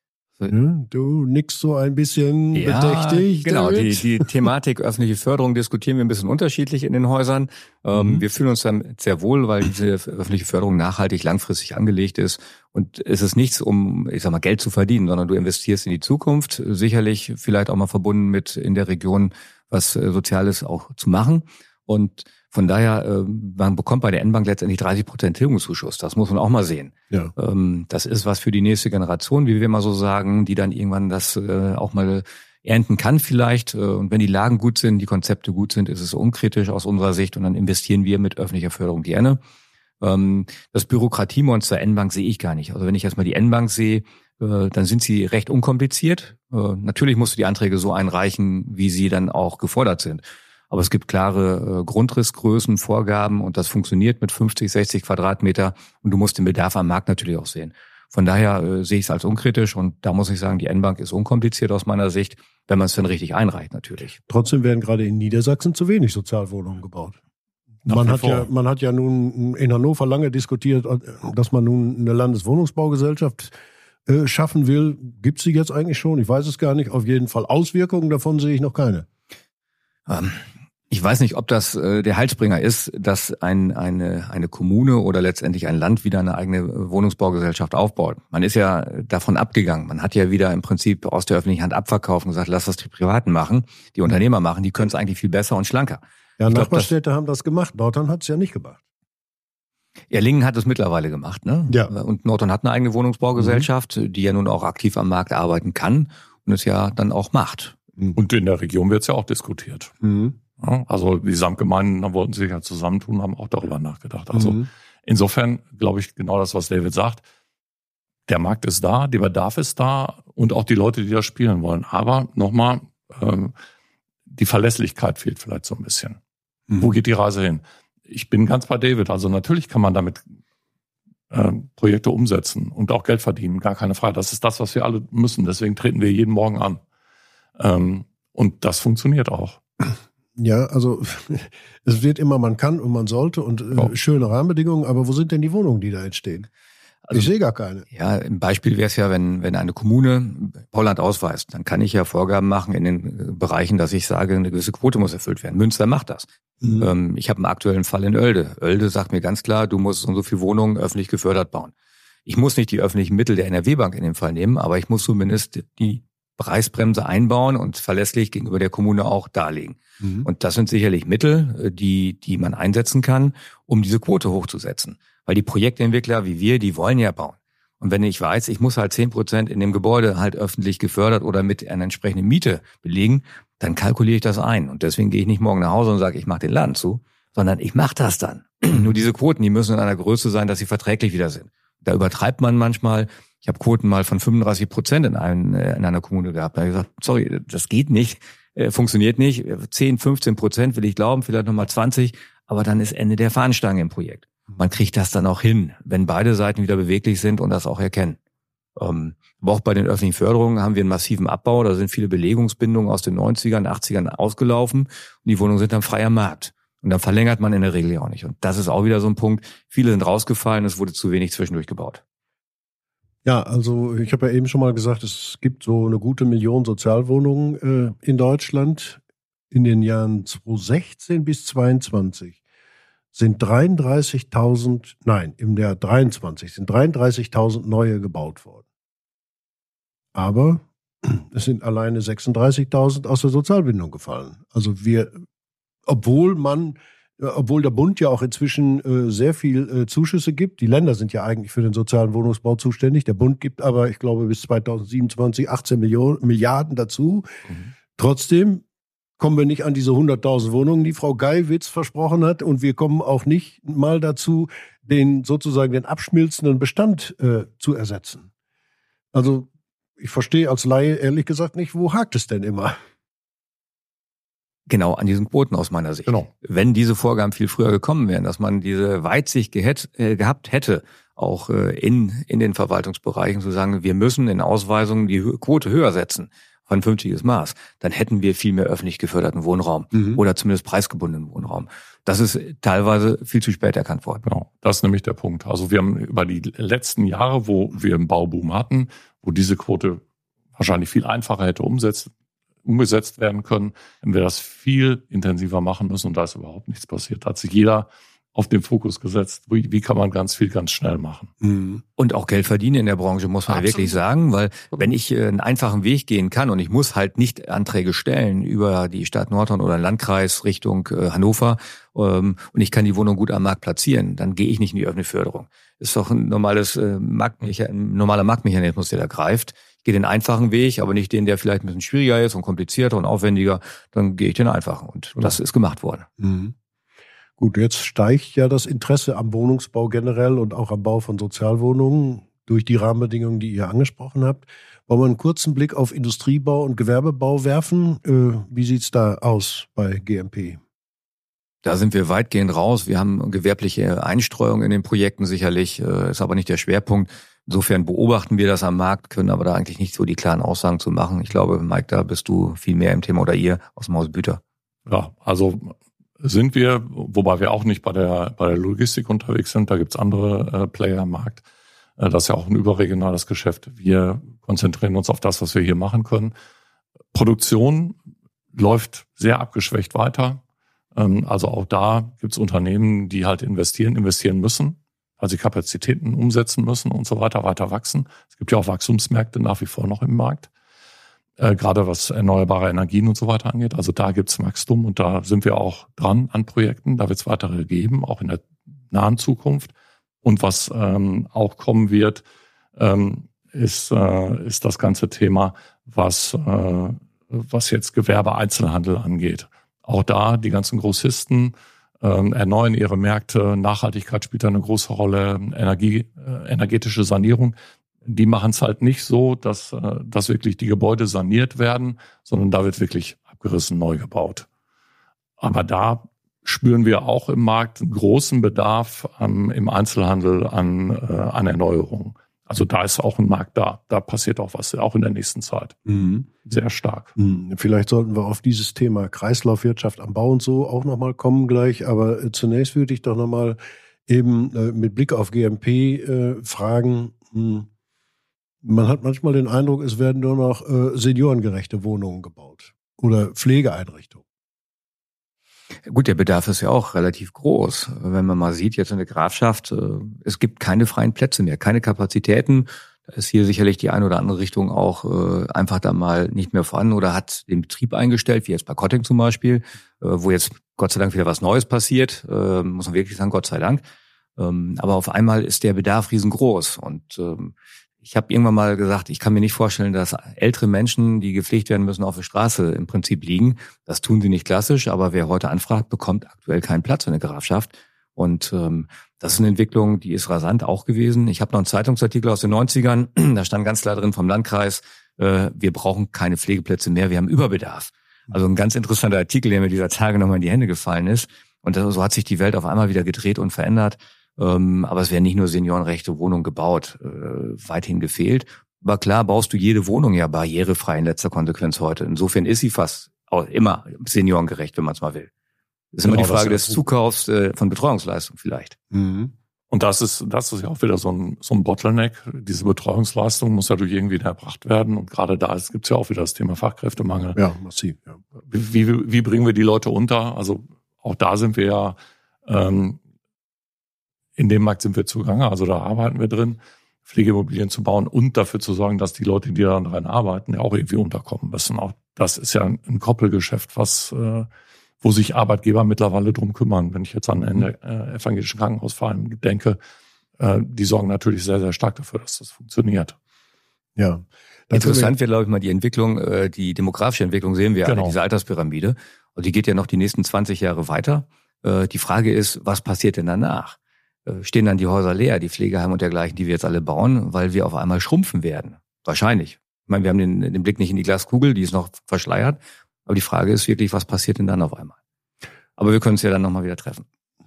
Du nickst so ein bisschen bedächtig. Genau, die Thematik öffentliche Förderung diskutieren wir ein bisschen unterschiedlich in den Häusern. Wir fühlen uns damit sehr wohl, weil diese öffentliche Förderung nachhaltig langfristig angelegt ist. Und es ist nichts, um, Geld zu verdienen, sondern du investierst in die Zukunft, sicherlich vielleicht auch mal verbunden mit in der Region was Soziales auch zu machen. Und von daher, man bekommt bei der N-Bank letztendlich 30% Tilgungszuschuss. Das muss man auch mal sehen. Ja. Das ist was für die nächste Generation, wie wir mal so sagen, die dann irgendwann das auch mal ernten kann vielleicht. Und wenn die Lagen gut sind, die Konzepte gut sind, ist es unkritisch aus unserer Sicht. Und dann investieren wir mit öffentlicher Förderung gerne. Das Bürokratiemonster N-Bank sehe ich gar nicht. Also wenn ich erstmal die N-Bank sehe, dann sind sie recht unkompliziert. Natürlich musst du die Anträge so einreichen, wie sie dann auch gefordert sind. Aber es gibt klare Grundrissgrößen, Vorgaben und das funktioniert mit 50, 60 Quadratmeter und du musst den Bedarf am Markt natürlich auch sehen. Von daher sehe ich es als unkritisch und da muss ich sagen, die N-Bank ist unkompliziert aus meiner Sicht, wenn man es dann richtig einreicht natürlich. Trotzdem werden gerade in Niedersachsen zu wenig Sozialwohnungen gebaut. Man hat ja nun in Hannover lange diskutiert, dass man nun eine Landeswohnungsbaugesellschaft schaffen will. Gibt es sie jetzt eigentlich schon? Ich weiß es gar nicht. Auf jeden Fall Auswirkungen davon sehe ich noch keine. Ich weiß nicht, ob das der Heilsbringer ist, dass eine Kommune oder letztendlich ein Land wieder eine eigene Wohnungsbaugesellschaft aufbaut. Man ist ja davon abgegangen. Man hat ja wieder im Prinzip aus der öffentlichen Hand abverkauft und gesagt, lass das die Privaten machen, die Unternehmer machen, die können es eigentlich viel besser und schlanker. Ja, Nachbarstädte haben das gemacht. Nordhorn hat es ja nicht gemacht. Erlingen hat es mittlerweile gemacht, ne? Ja. Und Nordhorn hat eine eigene Wohnungsbaugesellschaft, die ja nun auch aktiv am Markt arbeiten kann und es ja dann auch macht. Und in der Region wird es ja auch diskutiert. Ja, also die Samtgemeinden, da wollten sich ja zusammentun, haben auch darüber nachgedacht. Also insofern glaube ich genau das, was David sagt. Der Markt ist da, der Bedarf ist da und auch die Leute, die das spielen wollen. Aber nochmal, die Verlässlichkeit fehlt vielleicht so ein bisschen. Wo geht die Reise hin? Ich bin ganz bei David. Also natürlich kann man damit Projekte umsetzen und auch Geld verdienen, gar keine Frage. Das ist das, was wir alle müssen. Deswegen treten wir jeden Morgen an. Und das funktioniert auch. Ja, also es wird immer, man kann und man sollte und schöne Rahmenbedingungen, aber wo sind denn die Wohnungen, die da entstehen? Also, ich sehe gar keine. Ja, im Beispiel wäre es ja, wenn eine Kommune Bauland ausweist, dann kann ich ja Vorgaben machen in den Bereichen, dass ich sage, eine gewisse Quote muss erfüllt werden. Münster macht das. Ich habe einen aktuellen Fall in Oelde. Oelde sagt mir ganz klar, du musst so viele Wohnungen öffentlich gefördert bauen. Ich muss nicht die öffentlichen Mittel der NRW-Bank in dem Fall nehmen, aber ich muss zumindest die Preisbremse einbauen und verlässlich gegenüber der Kommune auch darlegen. Und das sind sicherlich Mittel, die man einsetzen kann, um diese Quote hochzusetzen. Weil die Projektentwickler wie wir, die wollen ja bauen. Und wenn ich weiß, ich muss halt 10% in dem Gebäude halt öffentlich gefördert oder mit einer entsprechenden Miete belegen, dann kalkuliere ich das ein. Und deswegen gehe ich nicht morgen nach Hause und sage, ich mache den Laden zu, sondern ich mache das dann. Nur diese Quoten, die müssen in einer Größe sein, dass sie verträglich wieder sind. Da übertreibt man manchmal. Ich habe Quoten mal von 35% in einer Kommune gehabt. Da habe ich gesagt, sorry, das geht nicht, funktioniert nicht. 10, 15% will ich glauben, vielleicht nochmal 20, aber dann ist Ende der Fahnenstange im Projekt. Man kriegt das dann auch hin, wenn beide Seiten wieder beweglich sind und das auch erkennen. Aber auch bei den öffentlichen Förderungen haben wir einen massiven Abbau. Da sind viele Belegungsbindungen aus den 90ern, 80ern ausgelaufen und die Wohnungen sind am freien Markt. Und dann verlängert man in der Regel ja auch nicht. Und das ist auch wieder so ein Punkt. Viele sind rausgefallen, es wurde zu wenig zwischendurch gebaut. Ja, also ich habe ja eben schon mal gesagt, es gibt so eine gute Million Sozialwohnungen in Deutschland. In den Jahren 2016 bis 2022 sind 33.000 neue gebaut worden. Aber es sind alleine 36.000 aus der Sozialbindung gefallen. Also obwohl der Bund ja auch inzwischen sehr viel Zuschüsse gibt. Die Länder sind ja eigentlich für den sozialen Wohnungsbau zuständig. Der Bund gibt aber, ich glaube, bis 2027 18 Milliarden dazu. Mhm. Trotzdem kommen wir nicht an diese 100.000 Wohnungen, die Frau Geiwitz versprochen hat. Und wir kommen auch nicht mal dazu, den abschmilzenden Bestand zu ersetzen. Also ich verstehe als Laie ehrlich gesagt nicht, wo hakt es denn immer? Genau, an diesen Quoten aus meiner Sicht. Genau. Wenn diese Vorgaben viel früher gekommen wären, dass man diese Weitsicht gehabt hätte, auch in den Verwaltungsbereichen zu sagen, wir müssen in Ausweisungen die Quote höher setzen, vernünftiges Maß, dann hätten wir viel mehr öffentlich geförderten Wohnraum oder zumindest preisgebundenen Wohnraum. Das ist teilweise viel zu spät erkannt worden. Genau, das ist nämlich der Punkt. Also wir haben über die letzten Jahre, wo wir einen Bauboom hatten, wo diese Quote wahrscheinlich viel einfacher hätte umgesetzt werden können, wenn wir das viel intensiver machen müssen, und da ist überhaupt nichts passiert. Da hat sich jeder auf den Fokus gesetzt, wie kann man ganz viel ganz schnell machen. Und auch Geld verdienen in der Branche, muss man wirklich sagen, weil wenn ich einen einfachen Weg gehen kann und ich muss halt nicht Anträge stellen über die Stadt Nordhorn oder Landkreis Richtung Hannover und ich kann die Wohnung gut am Markt platzieren, dann gehe ich nicht in die öffentliche Förderung. Ist doch ein normaler Marktmechanismus, der da greift. Ich gehe den einfachen Weg, aber nicht den, der vielleicht ein bisschen schwieriger ist und komplizierter und aufwendiger. Dann gehe ich den einfachen. Und das ist gemacht worden. Mhm. Gut, jetzt steigt ja das Interesse am Wohnungsbau generell und auch am Bau von Sozialwohnungen durch die Rahmenbedingungen, die ihr angesprochen habt. Wollen wir einen kurzen Blick auf Industriebau und Gewerbebau werfen? Wie sieht's da aus bei GMP? Da sind wir weitgehend raus. Wir haben gewerbliche Einstreuung in den Projekten sicherlich, ist aber nicht der Schwerpunkt. Insofern beobachten wir das am Markt, können aber da eigentlich nicht so die klaren Aussagen zu machen. Ich glaube, Mike, da bist du viel mehr im Thema oder ihr aus dem Haus Büter. Ja, also sind wir, wobei wir auch nicht bei der Logistik unterwegs sind. Da gibt's andere Player am Markt. Das ist ja auch ein überregionales Geschäft. Wir konzentrieren uns auf das, was wir hier machen können. Produktion läuft sehr abgeschwächt weiter. Also auch da gibt's Unternehmen, die halt investieren müssen, weil sie Kapazitäten umsetzen müssen und so weiter wachsen. Es gibt ja auch Wachstumsmärkte nach wie vor noch im Markt. Gerade was erneuerbare Energien und so weiter angeht. Also da gibt's Wachstum und da sind wir auch dran an Projekten. Da wird's weitere geben, auch in der nahen Zukunft. Und was auch kommen wird, ist das ganze Thema, was jetzt Gewerbe-Einzelhandel angeht. Auch da die ganzen Grossisten erneuern ihre Märkte. Nachhaltigkeit spielt da eine große Rolle. Energetische Sanierung. Die machen es halt nicht so, dass wirklich die Gebäude saniert werden, sondern da wird wirklich abgerissen, neu gebaut. Aber da spüren wir auch im Markt einen großen Bedarf im Einzelhandel an Erneuerungen. Also da ist auch ein Markt da. Da passiert auch was, auch in der nächsten Zeit. Sehr stark. Vielleicht sollten wir auf dieses Thema Kreislaufwirtschaft am Bau und so auch nochmal kommen gleich. Aber zunächst würde ich doch nochmal eben mit Blick auf GMP fragen. Man hat manchmal den Eindruck, es werden nur noch seniorengerechte Wohnungen gebaut oder Pflegeeinrichtungen. Gut, der Bedarf ist ja auch relativ groß. Wenn man mal sieht, jetzt in der Grafschaft, es gibt keine freien Plätze mehr, keine Kapazitäten. Da ist hier sicherlich die eine oder andere Richtung auch einfach da mal nicht mehr vorhanden oder hat den Betrieb eingestellt, wie jetzt bei Kotting zum Beispiel, wo jetzt Gott sei Dank wieder was Neues passiert, muss man wirklich sagen, Gott sei Dank. Aber auf einmal ist der Bedarf riesengroß und ich habe irgendwann mal gesagt, ich kann mir nicht vorstellen, dass ältere Menschen, die gepflegt werden müssen, auf der Straße im Prinzip liegen. Das tun sie nicht klassisch, aber wer heute anfragt, bekommt aktuell keinen Platz in der Grafschaft. Und das ist eine Entwicklung, die ist rasant auch gewesen. Ich habe noch einen Zeitungsartikel aus den 90ern, da stand ganz klar drin vom Landkreis, wir brauchen keine Pflegeplätze mehr, wir haben Überbedarf. Also ein ganz interessanter Artikel, der mir dieser Tage nochmal in die Hände gefallen ist. Und so hat sich die Welt auf einmal wieder gedreht und verändert. Aber es werden nicht nur seniorenrechte Wohnungen gebaut, weithin gefehlt. Aber klar baust du jede Wohnung ja barrierefrei in letzter Konsequenz heute. Insofern ist sie fast auch immer seniorengerecht, wenn man es mal will. Das ist immer die Frage des Zukaufs von Betreuungsleistung vielleicht. Mhm. Und das ist ja auch wieder so ein Bottleneck. Diese Betreuungsleistung muss dadurch irgendwie erbracht werden. Und gerade da gibt's ja auch wieder das Thema Fachkräftemangel. Ja, massiv. Ja. Wie bringen wir die Leute unter? Also auch da sind wir ja, in dem Markt sind wir zugange. Also da arbeiten wir drin, Pflegeimmobilien zu bauen und dafür zu sorgen, dass die Leute, die da dran arbeiten, ja auch irgendwie unterkommen müssen. Auch das ist ja ein Koppelgeschäft, wo sich Arbeitgeber mittlerweile drum kümmern. Wenn ich jetzt an den evangelischen Krankenhausverein denke, die sorgen natürlich sehr, sehr stark dafür, dass das funktioniert. Ja. Interessant wäre, glaube ich, mal die Entwicklung, die demografische Entwicklung sehen wir genau. Alle, diese Alterspyramide. Und die geht ja noch die nächsten 20 Jahre weiter. Die Frage ist, was passiert denn danach? Stehen dann die Häuser leer, die Pflegeheime und dergleichen, die wir jetzt alle bauen, weil wir auf einmal schrumpfen werden? Wahrscheinlich. Ich meine, wir haben den Blick nicht in die Glaskugel, die ist noch verschleiert. Aber die Frage ist wirklich, was passiert denn dann auf einmal? Aber wir können es ja dann nochmal wieder treffen.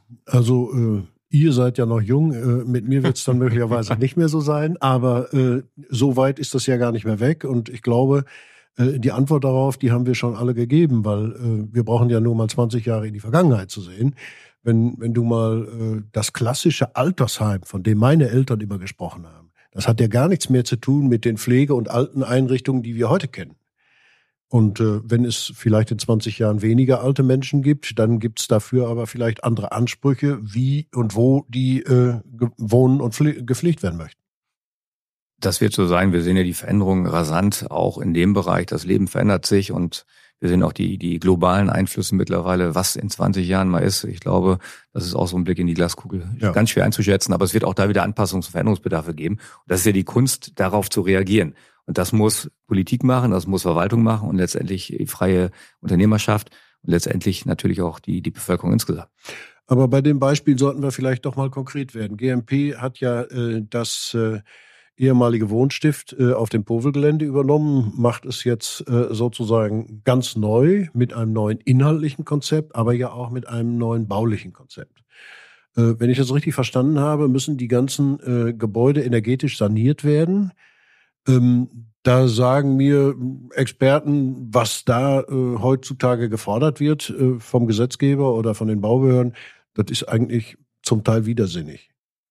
Also ihr seid ja noch jung, mit mir wird es dann möglicherweise nicht mehr so sein, aber so weit ist das ja gar nicht mehr weg. Und ich glaube, die Antwort darauf, die haben wir schon alle gegeben, weil wir brauchen ja nur mal 20 Jahre in die Vergangenheit zu sehen. Wenn du mal das klassische Altersheim, von dem meine Eltern immer gesprochen haben, das hat ja gar nichts mehr zu tun mit den Pflege- und Alteneinrichtungen, die wir heute kennen. Und wenn es vielleicht in 20 Jahren weniger alte Menschen gibt, dann gibt es dafür aber vielleicht andere Ansprüche, wie und wo die wohnen und gepflegt werden möchten. Das wird so sein. Wir sehen ja die Veränderungen rasant auch in dem Bereich. Das Leben verändert sich und wir sehen auch die globalen Einflüsse mittlerweile, was in 20 Jahren mal ist. Ich glaube, das ist auch so ein Blick in die Glaskugel. Ja. Ganz schwer einzuschätzen, aber es wird auch da wieder Anpassungs- und Veränderungsbedarfe geben. Und das ist ja die Kunst, darauf zu reagieren. Und das muss Politik machen, das muss Verwaltung machen und letztendlich die freie Unternehmerschaft und letztendlich natürlich auch die Bevölkerung insgesamt. Aber bei dem Beispiel sollten wir vielleicht doch mal konkret werden. GMP hat ja das ehemalige Wohnstift auf dem Povel-Gelände übernommen, macht es jetzt sozusagen ganz neu mit einem neuen inhaltlichen Konzept, aber ja auch mit einem neuen baulichen Konzept. Wenn ich das richtig verstanden habe, müssen die ganzen Gebäude energetisch saniert werden. Da sagen mir Experten, was da heutzutage gefordert wird vom Gesetzgeber oder von den Baubehörden, das ist eigentlich zum Teil widersinnig.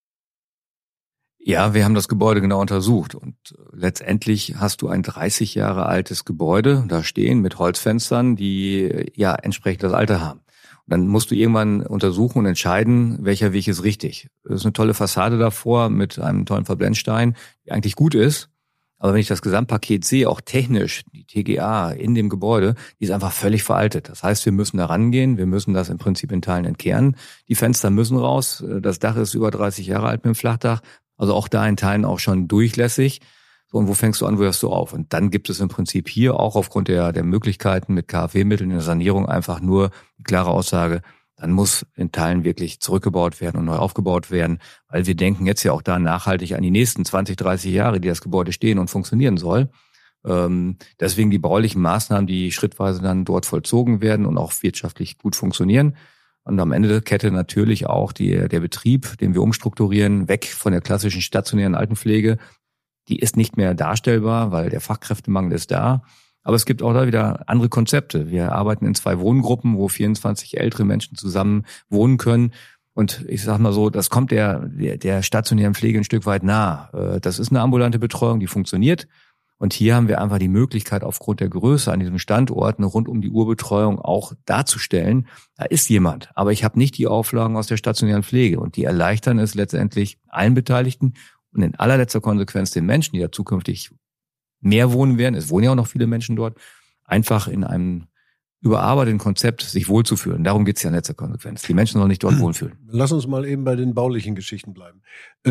Ja, wir haben das Gebäude genau untersucht und letztendlich hast du ein 30 Jahre altes Gebäude da stehen mit Holzfenstern, die ja entsprechend das Alter haben. Und dann musst du irgendwann untersuchen und entscheiden, welcher Weg ist richtig. Das ist eine tolle Fassade davor mit einem tollen Verblendstein, die eigentlich gut ist. Aber wenn ich das Gesamtpaket sehe, auch technisch, die TGA in dem Gebäude, die ist einfach völlig veraltet. Das heißt, wir müssen da rangehen, wir müssen das im Prinzip in Teilen entkernen. Die Fenster müssen raus, das Dach ist über 30 Jahre alt mit dem Flachdach, also auch da in Teilen auch schon durchlässig. So, und wo fängst du an, wo hörst du auf? Und dann gibt es im Prinzip hier auch aufgrund der Möglichkeiten mit KfW-Mitteln in der Sanierung einfach nur die klare Aussage, dann muss in Teilen wirklich zurückgebaut werden und neu aufgebaut werden, weil wir denken jetzt ja auch da nachhaltig an die nächsten 20, 30 Jahre, die das Gebäude stehen und funktionieren soll. Deswegen die baulichen Maßnahmen, die schrittweise dann dort vollzogen werden und auch wirtschaftlich gut funktionieren. Und am Ende der Kette natürlich auch der Betrieb, den wir umstrukturieren, weg von der klassischen stationären Altenpflege. Die ist nicht mehr darstellbar, weil der Fachkräftemangel ist da. Aber es gibt auch da wieder andere Konzepte. Wir arbeiten in 2 Wohngruppen, wo 24 ältere Menschen zusammen wohnen können. Und ich sag mal so, das kommt der stationären Pflege ein Stück weit nah. Das ist eine ambulante Betreuung, die funktioniert. Und hier haben wir einfach die Möglichkeit, aufgrund der Größe an diesem Standort eine rund um die Uhr Betreuung auch darzustellen. Da ist jemand, aber ich habe nicht die Auflagen aus der stationären Pflege. Und die erleichtern es letztendlich allen Beteiligten und in allerletzter Konsequenz den Menschen, die da zukünftig mehr wohnen werden, es wohnen ja auch noch viele Menschen dort, einfach in einem überarbeiteten Konzept sich wohlzufühlen. Darum geht es ja in letzter Konsequenz. Die Menschen sollen sich dort wohlfühlen. Lass uns mal eben bei den baulichen Geschichten bleiben.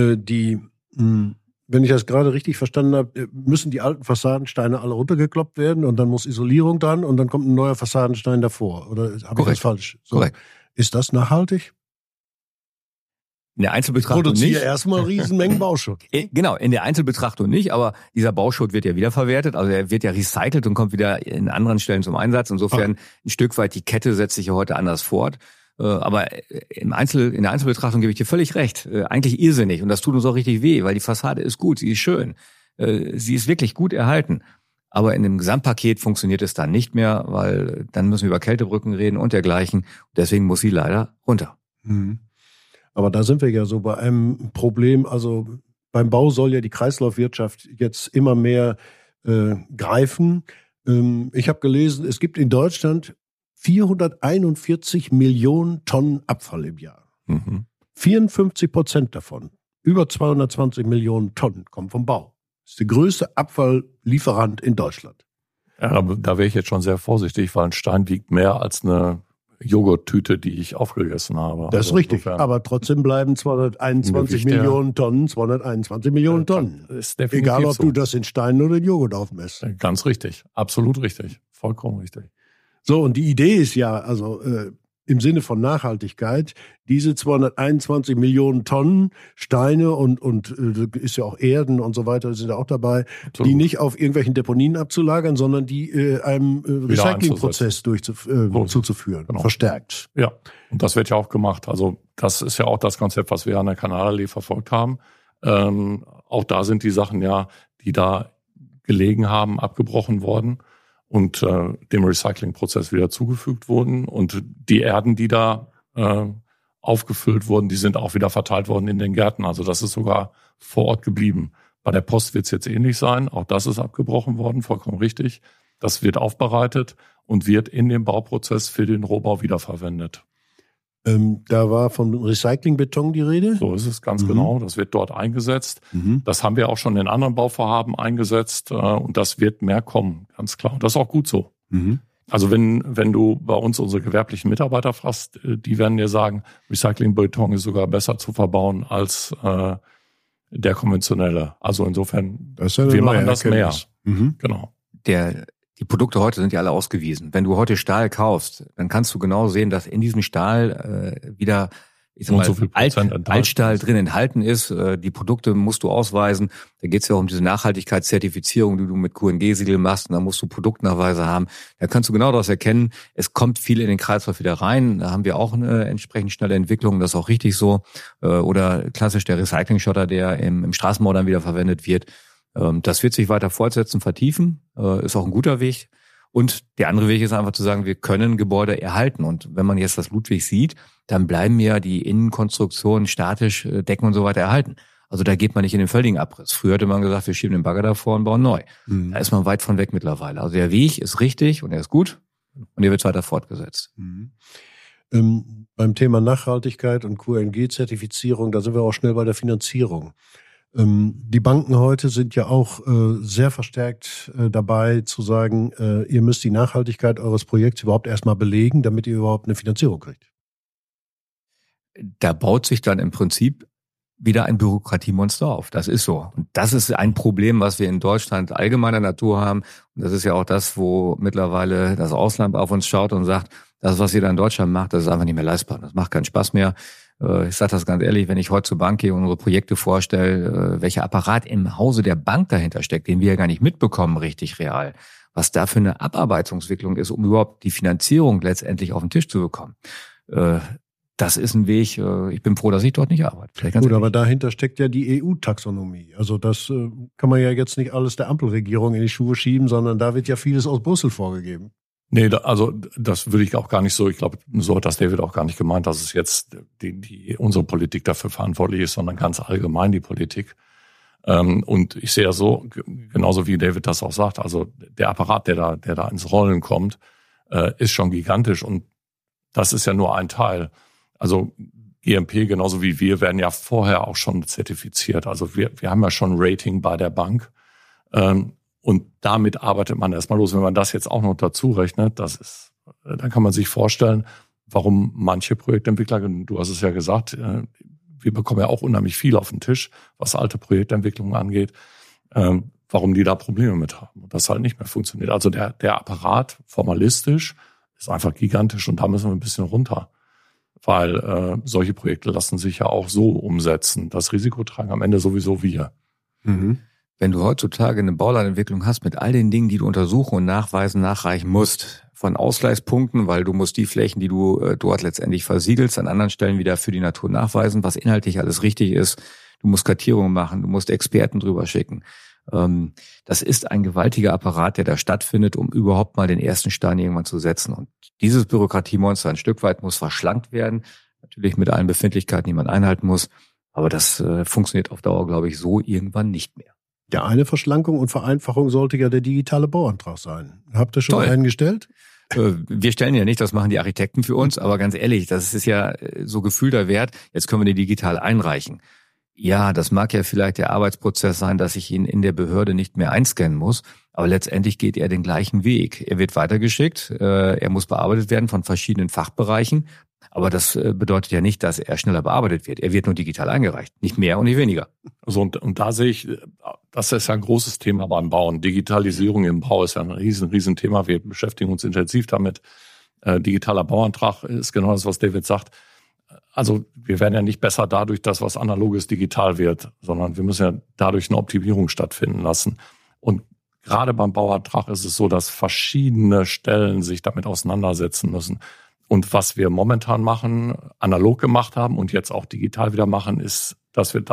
Wenn ich das gerade richtig verstanden habe, müssen die alten Fassadensteine alle runtergekloppt werden und dann muss Isolierung dran und dann kommt ein neuer Fassadenstein davor. Oder habe ich das falsch? So. Korrekt. Ist das nachhaltig? In der Einzelbetrachtung Produziere nicht. erstmal Riesenmengen Bauschutt. Genau, in der Einzelbetrachtung nicht, aber dieser Bauschutt wird ja wiederverwertet, also er wird ja recycelt und kommt wieder in anderen Stellen zum Einsatz. Insofern ein Stück weit die Kette setzt sich ja heute anders fort. Aber in der Einzelbetrachtung gebe ich dir völlig recht. Eigentlich irrsinnig und das tut uns auch richtig weh, weil die Fassade ist gut, sie ist schön. sie ist wirklich gut erhalten. Aber in dem Gesamtpaket funktioniert es dann nicht mehr, weil dann müssen wir über Kältebrücken reden und dergleichen. Deswegen muss sie leider runter. Aber da sind wir ja so bei einem Problem. Also beim Bau soll ja die Kreislaufwirtschaft jetzt immer mehr greifen. Ich habe gelesen, es gibt in Deutschland 441 Millionen Tonnen Abfall im Jahr. 54% davon, über 220 Millionen Tonnen, kommen vom Bau. Das ist der größte Abfalllieferant in Deutschland. Ja, aber da wäre ich jetzt schon sehr vorsichtig, weil ein Stein wiegt mehr als eine Joghurttüte, die ich aufgegessen habe. Das ist richtig, aber trotzdem bleiben 221 Millionen Tonnen, 221 Millionen Tonnen. Ist definitiv egal, ob so. du das in Steinen oder in Joghurt aufmesst. Ganz richtig, absolut richtig, vollkommen richtig. So, und die Idee ist ja, also im Sinne von Nachhaltigkeit, diese 221 Millionen Tonnen Steine und ist ja auch Erden und so weiter, sind ja auch dabei, absolut, die nicht auf irgendwelchen Deponien abzulagern, sondern die einem Recyclingprozess zuzuführen, genau, verstärkt. Ja, und das wird ja auch gemacht. Also das ist ja auch das Konzept, was wir an der Kanalallee verfolgt haben. Auch da sind die Sachen ja, die da gelegen haben, abgebrochen worden und dem Recyclingprozess wieder zugefügt wurden. Und die Erden, die da aufgefüllt wurden, die sind auch wieder verteilt worden in den Gärten. Also das ist sogar vor Ort geblieben. Bei der Post wird es jetzt ähnlich sein. Auch das ist abgebrochen worden, vollkommen richtig. Das wird aufbereitet und wird in dem Bauprozess für den Rohbau wiederverwendet. Da war von Recyclingbeton die Rede? So ist es ganz genau. Das wird dort eingesetzt. Das haben wir auch schon in anderen Bauvorhaben eingesetzt und das wird mehr kommen, ganz klar. Und das ist auch gut so. Also wenn du bei uns unsere gewerblichen Mitarbeiter fragst, die werden dir sagen, Recyclingbeton ist sogar besser zu verbauen als der konventionelle. Also insofern, wir machen das mehr. Genau. Die Produkte heute sind ja alle ausgewiesen. Wenn du heute Stahl kaufst, dann kannst du genau sehen, dass in diesem Stahl wieder so Altstahl drin enthalten ist. Die Produkte musst du ausweisen. Da geht es ja auch um diese Nachhaltigkeitszertifizierung, die du mit QNG-Siegel machst. Und da musst du Produktnachweise haben. Da kannst du genau das erkennen. Es kommt viel in den Kreislauf wieder rein. Da haben wir auch eine entsprechend schnelle Entwicklung. Das ist auch richtig so. Oder klassisch der Recycling-Schotter, der im Straßenbau dann wieder verwendet wird. Das wird sich weiter fortsetzen, vertiefen, ist auch ein guter Weg. Und der andere Weg ist einfach zu sagen, wir können Gebäude erhalten. Und wenn man jetzt das Ludwig sieht, dann bleiben ja die Innenkonstruktionen statisch, Decken und so weiter erhalten. Also da geht man nicht in den völligen Abriss. Früher hatte man gesagt, wir schieben den Bagger davor und bauen neu. Da ist man weit von weg mittlerweile. Also der Weg ist richtig und er ist gut und er wird weiter fortgesetzt. Beim Thema Nachhaltigkeit und QNG-Zertifizierung, da sind wir auch schnell bei der Finanzierung. Die Banken heute sind ja auch sehr verstärkt dabei zu sagen, ihr müsst die Nachhaltigkeit eures Projekts überhaupt erstmal belegen, damit ihr überhaupt eine Finanzierung kriegt. Da baut sich dann im Prinzip wieder ein Bürokratiemonster auf. Das ist so. Und das ist ein Problem, was wir in Deutschland allgemeiner Natur haben. Und das ist ja auch das, wo mittlerweile das Ausland auf uns schaut und sagt, das, was ihr da in Deutschland macht, das ist einfach nicht mehr leistbar. Das macht keinen Spaß mehr. Ich sage das ganz ehrlich, wenn ich heute zur Bank gehe und unsere Projekte vorstelle, welcher Apparat im Hause der Bank dahinter steckt, den wir ja gar nicht mitbekommen, richtig real, was da für eine Abarbeitungsentwicklung ist, um überhaupt die Finanzierung letztendlich auf den Tisch zu bekommen. Das ist ein Weg, ich bin froh, dass ich dort nicht arbeite. Gut, aber dahinter steckt ja die EU-Taxonomie. Also das kann man ja jetzt nicht alles der Ampelregierung in die Schuhe schieben, sondern da wird ja vieles aus Brüssel vorgegeben. Nee, also das würde ich auch gar nicht so, ich glaube, so hat das David auch gar nicht gemeint, dass es jetzt unsere Politik dafür verantwortlich ist, sondern ganz allgemein die Politik. Und ich sehe das so, genauso wie David das auch sagt, also der Apparat, der da ins Rollen kommt, ist schon gigantisch und das ist ja nur ein Teil. Also GMP, genauso wie wir, werden ja vorher auch schon zertifiziert. Also wir haben ja schon ein Rating bei der Bank. Und damit arbeitet man erstmal los. Wenn man das jetzt auch noch dazu rechnet, dann kann man sich vorstellen, warum manche Projektentwickler, du hast es ja gesagt, wir bekommen ja auch unheimlich viel auf den Tisch, was alte Projektentwicklungen angeht, warum die da Probleme mit haben und das halt nicht mehr funktioniert. Also der Apparat formalistisch ist einfach gigantisch und da müssen wir ein bisschen runter, weil solche Projekte lassen sich ja auch so umsetzen. Das Risiko tragen am Ende sowieso wir. Wenn du heutzutage eine Baulandentwicklung hast mit all den Dingen, die du untersuchen und nachweisen, nachreichen musst, von Ausgleichspunkten, weil du musst die Flächen, die du dort letztendlich versiegelst, an anderen Stellen wieder für die Natur nachweisen, was inhaltlich alles richtig ist. Du musst Kartierungen machen, du musst Experten drüber schicken. Das ist ein gewaltiger Apparat, der da stattfindet, um überhaupt mal den ersten Stein irgendwann zu setzen. Und dieses Bürokratiemonster ein Stück weit muss verschlankt werden. Natürlich mit allen Befindlichkeiten, die man einhalten muss. Aber das funktioniert auf Dauer, glaube ich, so irgendwann nicht mehr. Ja, eine Verschlankung und Vereinfachung sollte ja der digitale Bauantrag sein. Habt ihr schon einen gestellt? Wir stellen ja nicht, das machen die Architekten für uns, aber ganz ehrlich, das ist ja so gefühlter Wert, jetzt können wir den digital einreichen. Ja, das mag ja vielleicht der Arbeitsprozess sein, dass ich ihn in der Behörde nicht mehr einscannen muss, aber letztendlich geht er den gleichen Weg. Er wird weitergeschickt, er muss bearbeitet werden von verschiedenen Fachbereichen, aber das bedeutet ja nicht, dass er schneller bearbeitet wird. Er wird nur digital eingereicht, nicht mehr und nicht weniger. Also und da sehe ich, das ist ja ein großes Thema beim Bauen. Digitalisierung im Bau ist ja ein riesen Thema. Wir beschäftigen uns intensiv damit. Digitaler Bauantrag ist genau das, was David sagt. Also wir werden ja nicht besser dadurch, dass was Analoges digital wird, sondern wir müssen ja dadurch eine Optimierung stattfinden lassen. Und gerade beim Bauantrag ist es so, dass verschiedene Stellen sich damit auseinandersetzen müssen. Und was wir momentan machen, analog gemacht haben und jetzt auch digital wieder machen, ist, dass wir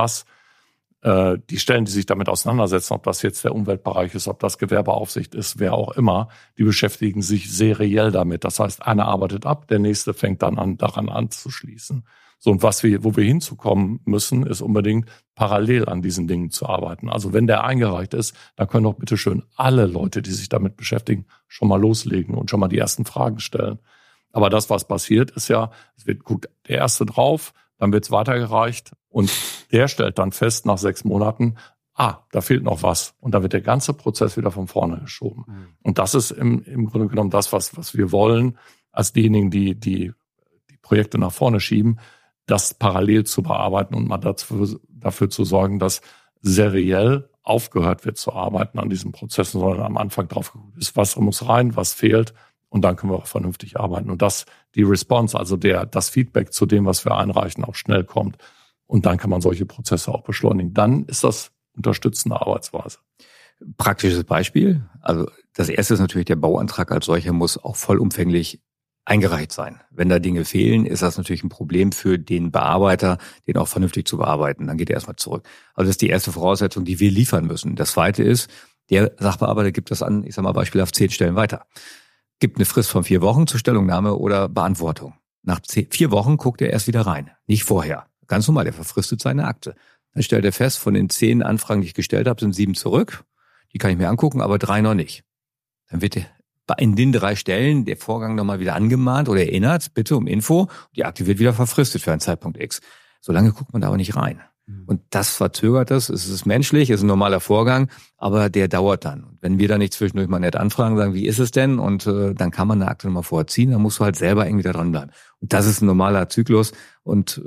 die Stellen, die sich damit auseinandersetzen, ob das jetzt der Umweltbereich ist, ob das Gewerbeaufsicht ist, wer auch immer, die beschäftigen sich seriell damit. Das heißt, einer arbeitet ab, der nächste fängt dann an, daran anzuschließen. So, und wo wir hinzukommen müssen, ist unbedingt parallel an diesen Dingen zu arbeiten. Also wenn der eingereicht ist, dann können doch bitte schön alle Leute, die sich damit beschäftigen, schon mal loslegen und schon mal die ersten Fragen stellen. Aber das, was passiert, ist ja, es wird guckt der Erste drauf, dann wird's weitergereicht und der stellt dann fest nach 6 Monaten, da fehlt noch was. Und dann wird der ganze Prozess wieder von vorne geschoben. Mhm. Und das ist im Grunde genommen das, was wir wollen, als diejenigen, die Projekte nach vorne schieben, das parallel zu bearbeiten und mal dafür zu sorgen, dass seriell aufgehört wird zu arbeiten an diesen Prozessen, sondern am Anfang drauf geguckt ist, was muss rein, was fehlt. Und dann können wir auch vernünftig arbeiten. Und die Response, also das Feedback zu dem, was wir einreichen, auch schnell kommt. Und dann kann man solche Prozesse auch beschleunigen. Dann ist das unterstützende Arbeitsweise. Praktisches Beispiel. Also das erste ist natürlich, der Bauantrag als solcher muss auch vollumfänglich eingereicht sein. Wenn da Dinge fehlen, ist das natürlich ein Problem für den Bearbeiter, den auch vernünftig zu bearbeiten. Dann geht er erstmal zurück. Also das ist die erste Voraussetzung, die wir liefern müssen. Das zweite ist, der Sachbearbeiter gibt das an, ich sage mal beispielhaft 10 Stellen weiter. Gibt eine Frist von 4 Wochen zur Stellungnahme oder Beantwortung. Nach 4 Wochen guckt er erst wieder rein. Nicht vorher. Ganz normal, er verfristet seine Akte. Dann stellt er fest, von den 10 Anfragen, die ich gestellt habe, sind 7 zurück. Die kann ich mir angucken, aber 3 noch nicht. Dann wird in den 3 Stellen der Vorgang nochmal wieder angemahnt oder erinnert, bitte um Info. Die Akte wird wieder verfristet für einen Zeitpunkt X. Solange guckt man da aber nicht rein. Und das verzögert das. Es ist menschlich, es ist ein normaler Vorgang, aber der dauert dann. Und wenn wir da nicht zwischendurch mal nett anfragen, sagen, wie ist es denn? Und dann kann man eine Akte nochmal vorziehen, dann musst du halt selber irgendwie da dranbleiben. Und das ist ein normaler Zyklus und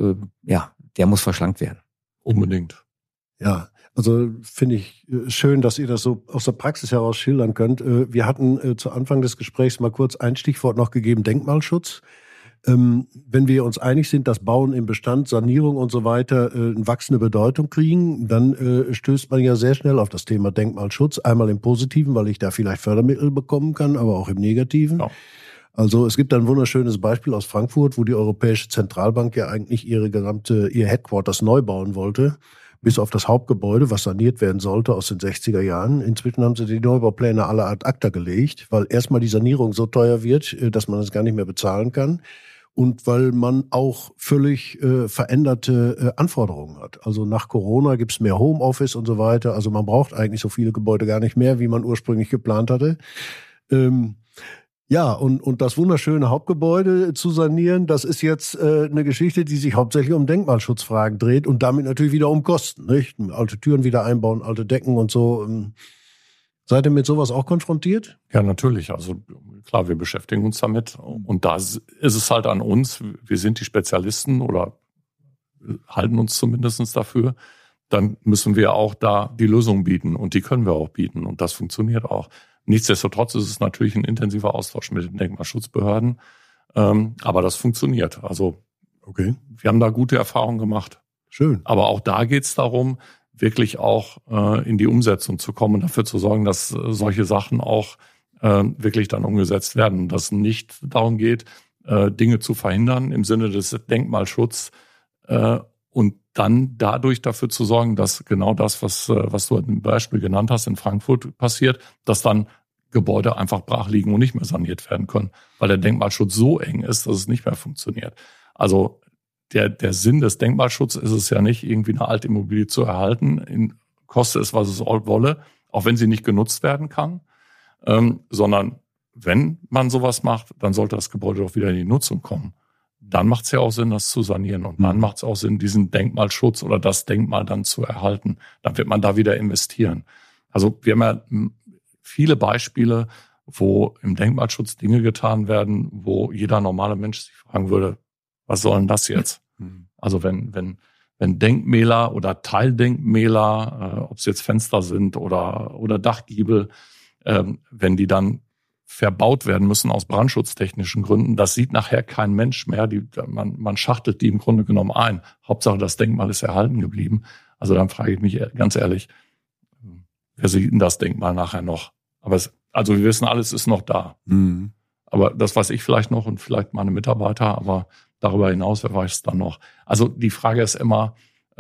der muss verschlankt werden. Unbedingt. Ja, also finde ich schön, dass ihr das so aus der Praxis heraus schildern könnt. Wir hatten zu Anfang des Gesprächs mal kurz ein Stichwort noch gegeben, Denkmalschutz. Wenn wir uns einig sind, dass Bauen im Bestand, Sanierung und so weiter eine wachsende Bedeutung kriegen, dann stößt man ja sehr schnell auf das Thema Denkmalschutz. Einmal im Positiven, weil ich da vielleicht Fördermittel bekommen kann, aber auch im Negativen. Ja. Also es gibt ein wunderschönes Beispiel aus Frankfurt, wo die Europäische Zentralbank ja eigentlich ihr Headquarters neu bauen wollte, bis auf das Hauptgebäude, was saniert werden sollte aus den 60er Jahren. Inzwischen haben sie die Neubaupläne alle ad acta gelegt, weil erstmal die Sanierung so teuer wird, dass man das gar nicht mehr bezahlen kann. Und weil man auch völlig veränderte Anforderungen hat. Also nach Corona gibt's mehr Homeoffice und so weiter. Also man braucht eigentlich so viele Gebäude gar nicht mehr, wie man ursprünglich geplant hatte. Und das wunderschöne Hauptgebäude zu sanieren, das ist jetzt eine Geschichte, die sich hauptsächlich um Denkmalschutzfragen dreht und damit natürlich wieder um Kosten, nicht? Alte Türen wieder einbauen, alte Decken und so. Seid ihr mit sowas auch konfrontiert? Ja, natürlich. Also klar, wir beschäftigen uns damit. Und da ist es halt an uns, wir sind die Spezialisten oder halten uns zumindest dafür. Dann müssen wir auch da die Lösung bieten. Und die können wir auch bieten. Und das funktioniert auch. Nichtsdestotrotz ist es natürlich ein intensiver Austausch mit den Denkmalschutzbehörden. Aber das funktioniert. Also wir haben da gute Erfahrungen gemacht. Schön. Aber auch da geht es darum, wirklich auch in die Umsetzung zu kommen und dafür zu sorgen, dass solche Sachen auch wirklich dann umgesetzt werden. Dass es nicht darum geht, Dinge zu verhindern im Sinne des Denkmalschutzes und dann dadurch dafür zu sorgen, dass genau das, was du im Beispiel genannt hast, in Frankfurt passiert, dass dann Gebäude einfach brach liegen und nicht mehr saniert werden können, weil der Denkmalschutz so eng ist, dass es nicht mehr funktioniert. Also der Sinn des Denkmalschutzes ist es ja nicht, irgendwie eine alte Immobilie zu erhalten, koste es, was es wolle, auch wenn sie nicht genutzt werden kann, sondern wenn man sowas macht, dann sollte das Gebäude doch wieder in die Nutzung kommen. Dann macht es ja auch Sinn, das zu sanieren. Und dann macht es auch Sinn, diesen Denkmalschutz oder das Denkmal dann zu erhalten. Dann wird man da wieder investieren. Also wir haben ja viele Beispiele, wo im Denkmalschutz Dinge getan werden, wo jeder normale Mensch sich fragen würde, was soll denn das jetzt? Also wenn Denkmäler oder Teildenkmäler, ob es jetzt Fenster sind oder Dachgiebel, wenn die dann verbaut werden müssen aus brandschutztechnischen Gründen, das sieht nachher kein Mensch mehr. Man schachtelt die im Grunde genommen ein. Hauptsache, das Denkmal ist erhalten geblieben. Also dann frage ich mich ganz ehrlich, wer sieht denn das Denkmal nachher noch? Aber wir wissen, alles ist noch da. Mhm. Aber das weiß ich vielleicht noch und vielleicht meine Mitarbeiter, aber darüber hinaus, wer weiß es dann noch? Also die Frage ist immer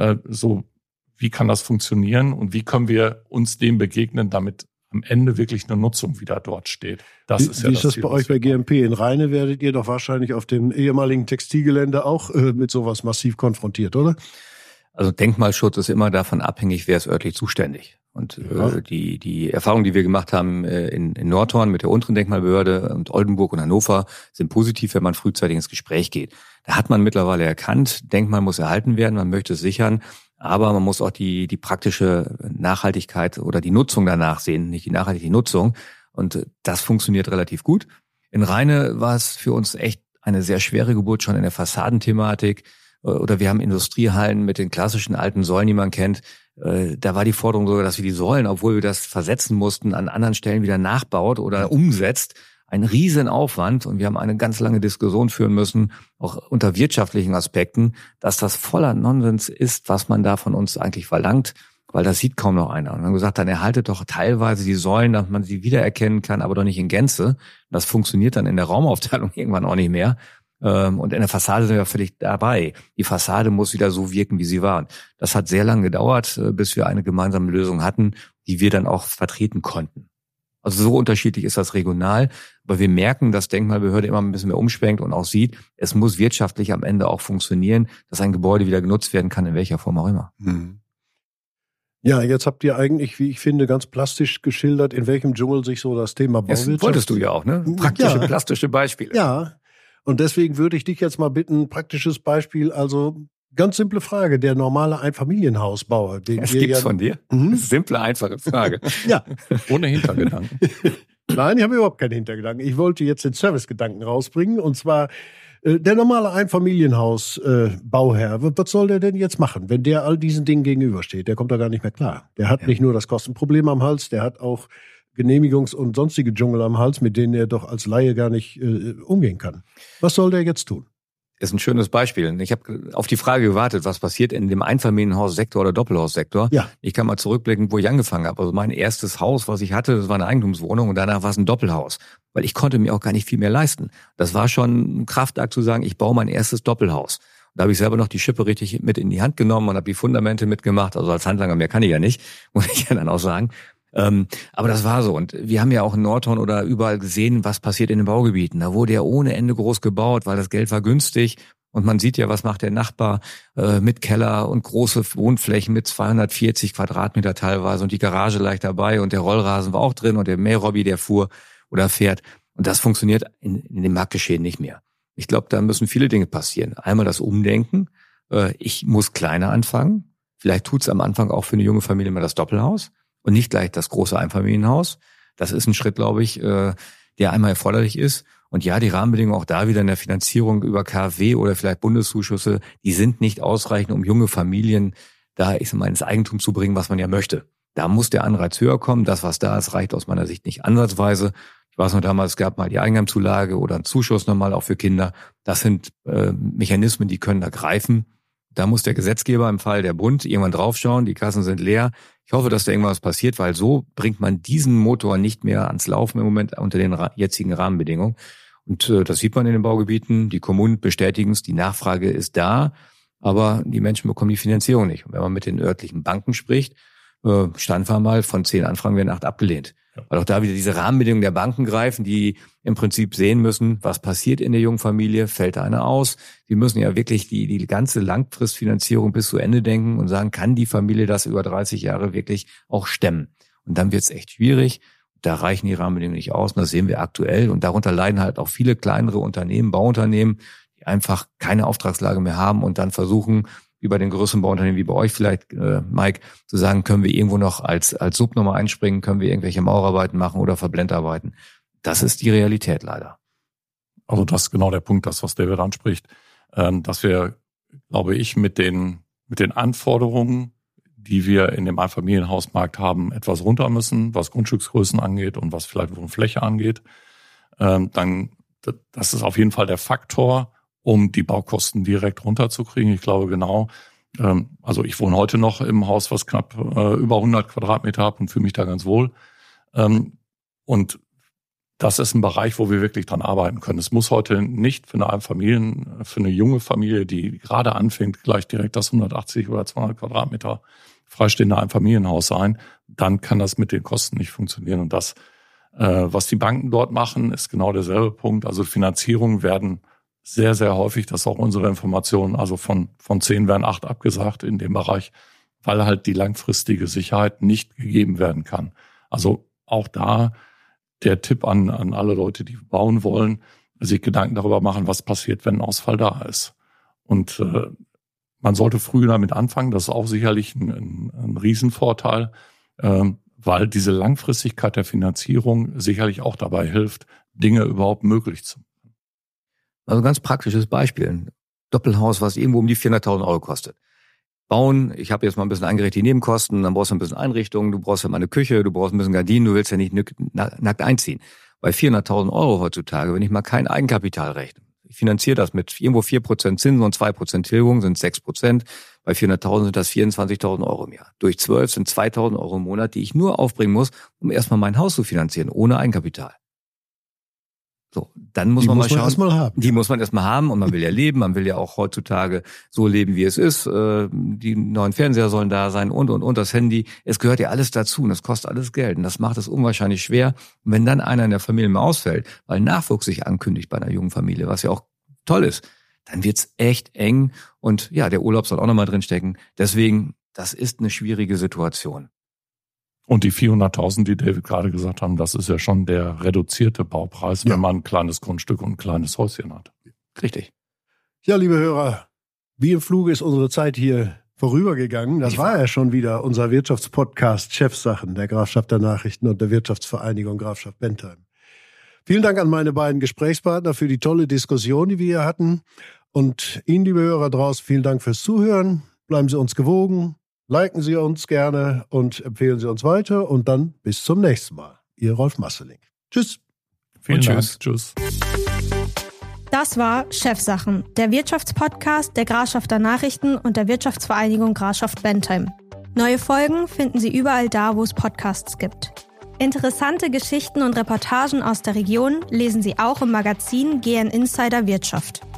wie kann das funktionieren und wie können wir uns dem begegnen, damit am Ende wirklich eine Nutzung wieder dort steht. Wie ist das bei euch bei GMP? In Rheine werdet ihr doch wahrscheinlich auf dem ehemaligen Textilgelände auch mit sowas massiv konfrontiert, oder? Also Denkmalschutz ist immer davon abhängig, wer ist örtlich zuständig. Und die Erfahrungen, die wir gemacht haben in Nordhorn mit der unteren Denkmalbehörde und Oldenburg und Hannover, sind positiv, wenn man frühzeitig ins Gespräch geht. Da hat man mittlerweile erkannt, Denkmal muss erhalten werden, man möchte es sichern, aber man muss auch die praktische Nachhaltigkeit oder die Nutzung danach sehen, nicht die nachhaltige Nutzung. Und das funktioniert relativ gut. In Rheine war es für uns echt eine sehr schwere Geburt schon in der Fassadenthematik. Oder wir haben Industriehallen mit den klassischen alten Säulen, die man kennt. Da war die Forderung sogar, dass wir die Säulen, obwohl wir das versetzen mussten, an anderen Stellen wieder nachbaut oder umsetzt. Ein Riesenaufwand. Und wir haben eine ganz lange Diskussion führen müssen, auch unter wirtschaftlichen Aspekten, dass das voller Nonsens ist, was man da von uns eigentlich verlangt, weil das sieht kaum noch einer. Und wir haben gesagt, dann erhaltet doch teilweise die Säulen, dass man sie wiedererkennen kann, aber doch nicht in Gänze. Das funktioniert dann in der Raumaufteilung irgendwann auch nicht mehr. Und in der Fassade sind wir völlig dabei. Die Fassade muss wieder so wirken, wie sie war. Das hat sehr lange gedauert, bis wir eine gemeinsame Lösung hatten, die wir dann auch vertreten konnten. Also so unterschiedlich ist das regional. Aber wir merken, dass Denkmalbehörde immer ein bisschen mehr umschwenkt und auch sieht, es muss wirtschaftlich am Ende auch funktionieren, dass ein Gebäude wieder genutzt werden kann, in welcher Form auch immer. Ja, jetzt habt ihr eigentlich, wie ich finde, ganz plastisch geschildert, in welchem Dschungel sich so das Thema Bauwirtschaft... Das wolltest du ja auch, ne? Praktische, plastische Beispiele. Ja. Und deswegen würde ich dich jetzt mal bitten, praktisches Beispiel, also ganz simple Frage, der normale Einfamilienhausbauer. Das gibt's von dir? Simple, einfache Frage. Ja. Ohne Hintergedanken. Nein, ich habe überhaupt keinen Hintergedanken. Ich wollte jetzt den Servicegedanken rausbringen und zwar der normale Einfamilienhaus-Bauherr. Was soll der denn jetzt machen, wenn der all diesen Dingen gegenübersteht? Der kommt da gar nicht mehr klar. Der hat nicht nur das Kostenproblem am Hals, der hat auch Genehmigungs- und sonstige Dschungel am Hals, mit denen er doch als Laie gar nicht umgehen kann. Was soll der jetzt tun? Ist ein schönes Beispiel. Ich habe auf die Frage gewartet, was passiert in dem Einfamilienhaussektor oder Doppelhaussektor. Ja. Ich kann mal zurückblicken, wo ich angefangen habe. Also mein erstes Haus, was ich hatte, das war eine Eigentumswohnung und danach war es ein Doppelhaus. Weil ich konnte mir auch gar nicht viel mehr leisten. Das war schon ein Kraftakt zu sagen, ich baue mein erstes Doppelhaus. Da habe ich selber noch die Schippe richtig mit in die Hand genommen und habe die Fundamente mitgemacht. Also als Handlanger mehr kann ich ja nicht, muss ich ja dann auch sagen. Aber das war so. Und wir haben ja auch in Nordhorn oder überall gesehen, was passiert in den Baugebieten. Da wurde ja ohne Ende groß gebaut, weil das Geld war günstig. Und man sieht ja, was macht der Nachbar mit Keller und große Wohnflächen mit 240 Quadratmeter teilweise und die Garage leicht dabei und der Rollrasen war auch drin und der Mährobby, der fuhr oder fährt. Und das funktioniert in dem Marktgeschehen nicht mehr. Ich glaube, da müssen viele Dinge passieren. Einmal das Umdenken. Ich muss kleiner anfangen. Vielleicht tut's am Anfang auch für eine junge Familie mal das Doppelhaus. Und nicht gleich das große Einfamilienhaus. Das ist ein Schritt, glaube ich, der einmal erforderlich ist. Und ja, die Rahmenbedingungen auch da wieder in der Finanzierung über KfW oder vielleicht Bundeszuschüsse, die sind nicht ausreichend, um junge Familien da, ich sag mal, ins Eigentum zu bringen, was man ja möchte. Da muss der Anreiz höher kommen. Das, was da ist, reicht aus meiner Sicht nicht ansatzweise. Ich weiß noch damals, es gab mal die Eigenheimzulage oder einen Zuschuss nochmal auch für Kinder. Das sind Mechanismen, die können da greifen. Da muss der Gesetzgeber, im Fall der Bund, irgendwann draufschauen. Die Kassen sind leer. Ich hoffe, dass da irgendwas passiert, weil so bringt man diesen Motor nicht mehr ans Laufen im Moment unter den jetzigen Rahmenbedingungen. Und das sieht man in den Baugebieten. Die Kommunen bestätigen es, die Nachfrage ist da. aber die Menschen bekommen die Finanzierung nicht. Und wenn man mit den örtlichen Banken spricht, standen wir mal, von 10 Anfragen werden 8 abgelehnt. Ja. Weil auch da wieder diese Rahmenbedingungen der Banken greifen, die im Prinzip sehen müssen, was passiert in der jungen Familie, fällt da einer aus. Die müssen ja wirklich die ganze Langfristfinanzierung bis zu Ende denken und sagen, kann die Familie das über 30 Jahre wirklich auch stemmen? Und dann wird es echt schwierig. Da reichen die Rahmenbedingungen nicht aus. Und das sehen wir aktuell. Und darunter leiden halt auch viele kleinere Unternehmen, Bauunternehmen, die einfach keine Auftragslage mehr haben und dann versuchen, über den größeren Bauunternehmen wie bei euch vielleicht, Mike, zu sagen, können wir irgendwo noch als Subnummer einspringen, können wir irgendwelche Maurarbeiten machen oder Verblendarbeiten. Das ist die Realität leider. Also das ist genau der Punkt, das, was David anspricht, dass wir, glaube ich, mit den Anforderungen, die wir in dem Einfamilienhausmarkt haben, etwas runter müssen, was Grundstücksgrößen angeht und was vielleicht Wohnfläche angeht. Dann, das ist auf jeden Fall der Faktor, um die Baukosten direkt runterzukriegen. Ich glaube genau, also ich wohne heute noch im Haus, was knapp über 100 Quadratmeter hat und fühle mich da ganz wohl. Und das ist ein Bereich, wo wir wirklich dran arbeiten können. Es muss heute nicht für eine junge Familie, die gerade anfängt, gleich direkt das 180 oder 200 Quadratmeter freistehende Einfamilienhaus sein. Dann kann das mit den Kosten nicht funktionieren. Und das, was die Banken dort machen, ist genau derselbe Punkt. Also Finanzierungen werden sehr, sehr häufig, das ist auch unsere Information, also von 10 werden 8 abgesagt in dem Bereich, weil halt die langfristige Sicherheit nicht gegeben werden kann. Also auch da der Tipp an alle Leute, die bauen wollen, sich Gedanken darüber machen, was passiert, wenn ein Ausfall da ist. Und man sollte früh damit anfangen, das ist auch sicherlich ein Riesenvorteil, weil diese Langfristigkeit der Finanzierung sicherlich auch dabei hilft, Dinge überhaupt möglich zu machen. Also ein ganz praktisches Beispiel. Ein Doppelhaus, was irgendwo um die 400.000 Euro kostet. Bauen, ich habe jetzt mal ein bisschen angerechnet die Nebenkosten, dann brauchst du ein bisschen Einrichtung, du brauchst ja mal eine Küche, du brauchst ein bisschen Gardinen, du willst ja nicht nackt einziehen. Bei 400.000 Euro heutzutage, wenn ich mal kein Eigenkapital rechne, ich finanziere das mit irgendwo 4% Zinsen und 2% Tilgung, sind 6%. Bei 400.000 sind das 24.000 Euro im Jahr. Durch 12 sind 2.000 Euro im Monat, die ich nur aufbringen muss, um erstmal mein Haus zu finanzieren, ohne Eigenkapital. So, dann muss man mal schauen. Die muss man erstmal haben und man will ja leben, man will ja auch heutzutage so leben, wie es ist. Die neuen Fernseher sollen da sein und das Handy. Es gehört ja alles dazu und das kostet alles Geld und das macht es unwahrscheinlich schwer. Und wenn dann einer in der Familie mal ausfällt, weil Nachwuchs sich ankündigt bei einer jungen Familie, was ja auch toll ist, dann wird's echt eng und ja, der Urlaub soll auch nochmal drinstecken. Deswegen, das ist eine schwierige Situation. Und die 400.000, die David gerade gesagt haben, das ist ja schon der reduzierte Baupreis, wenn man ein kleines Grundstück und ein kleines Häuschen hat. Richtig. Ja, liebe Hörer, wie im Fluge ist unsere Zeit hier vorübergegangen. Das war ja schon wieder unser Wirtschaftspodcast Chefsachen der Grafschafter Nachrichten und der Wirtschaftsvereinigung Grafschaft Bentheim. Vielen Dank an meine beiden Gesprächspartner für die tolle Diskussion, die wir hier hatten. Und Ihnen, liebe Hörer draußen, vielen Dank fürs Zuhören. Bleiben Sie uns gewogen. Liken Sie uns gerne und empfehlen Sie uns weiter. Und dann bis zum nächsten Mal. Ihr Rolf Masseling. Tschüss. Vielen Dank. Tschüss. Das war Chefsachen, der Wirtschaftspodcast der Grafschafter Nachrichten und der Wirtschaftsvereinigung Grafschaft Bentheim. Neue Folgen finden Sie überall da, wo es Podcasts gibt. Interessante Geschichten und Reportagen aus der Region lesen Sie auch im Magazin GN Insider Wirtschaft.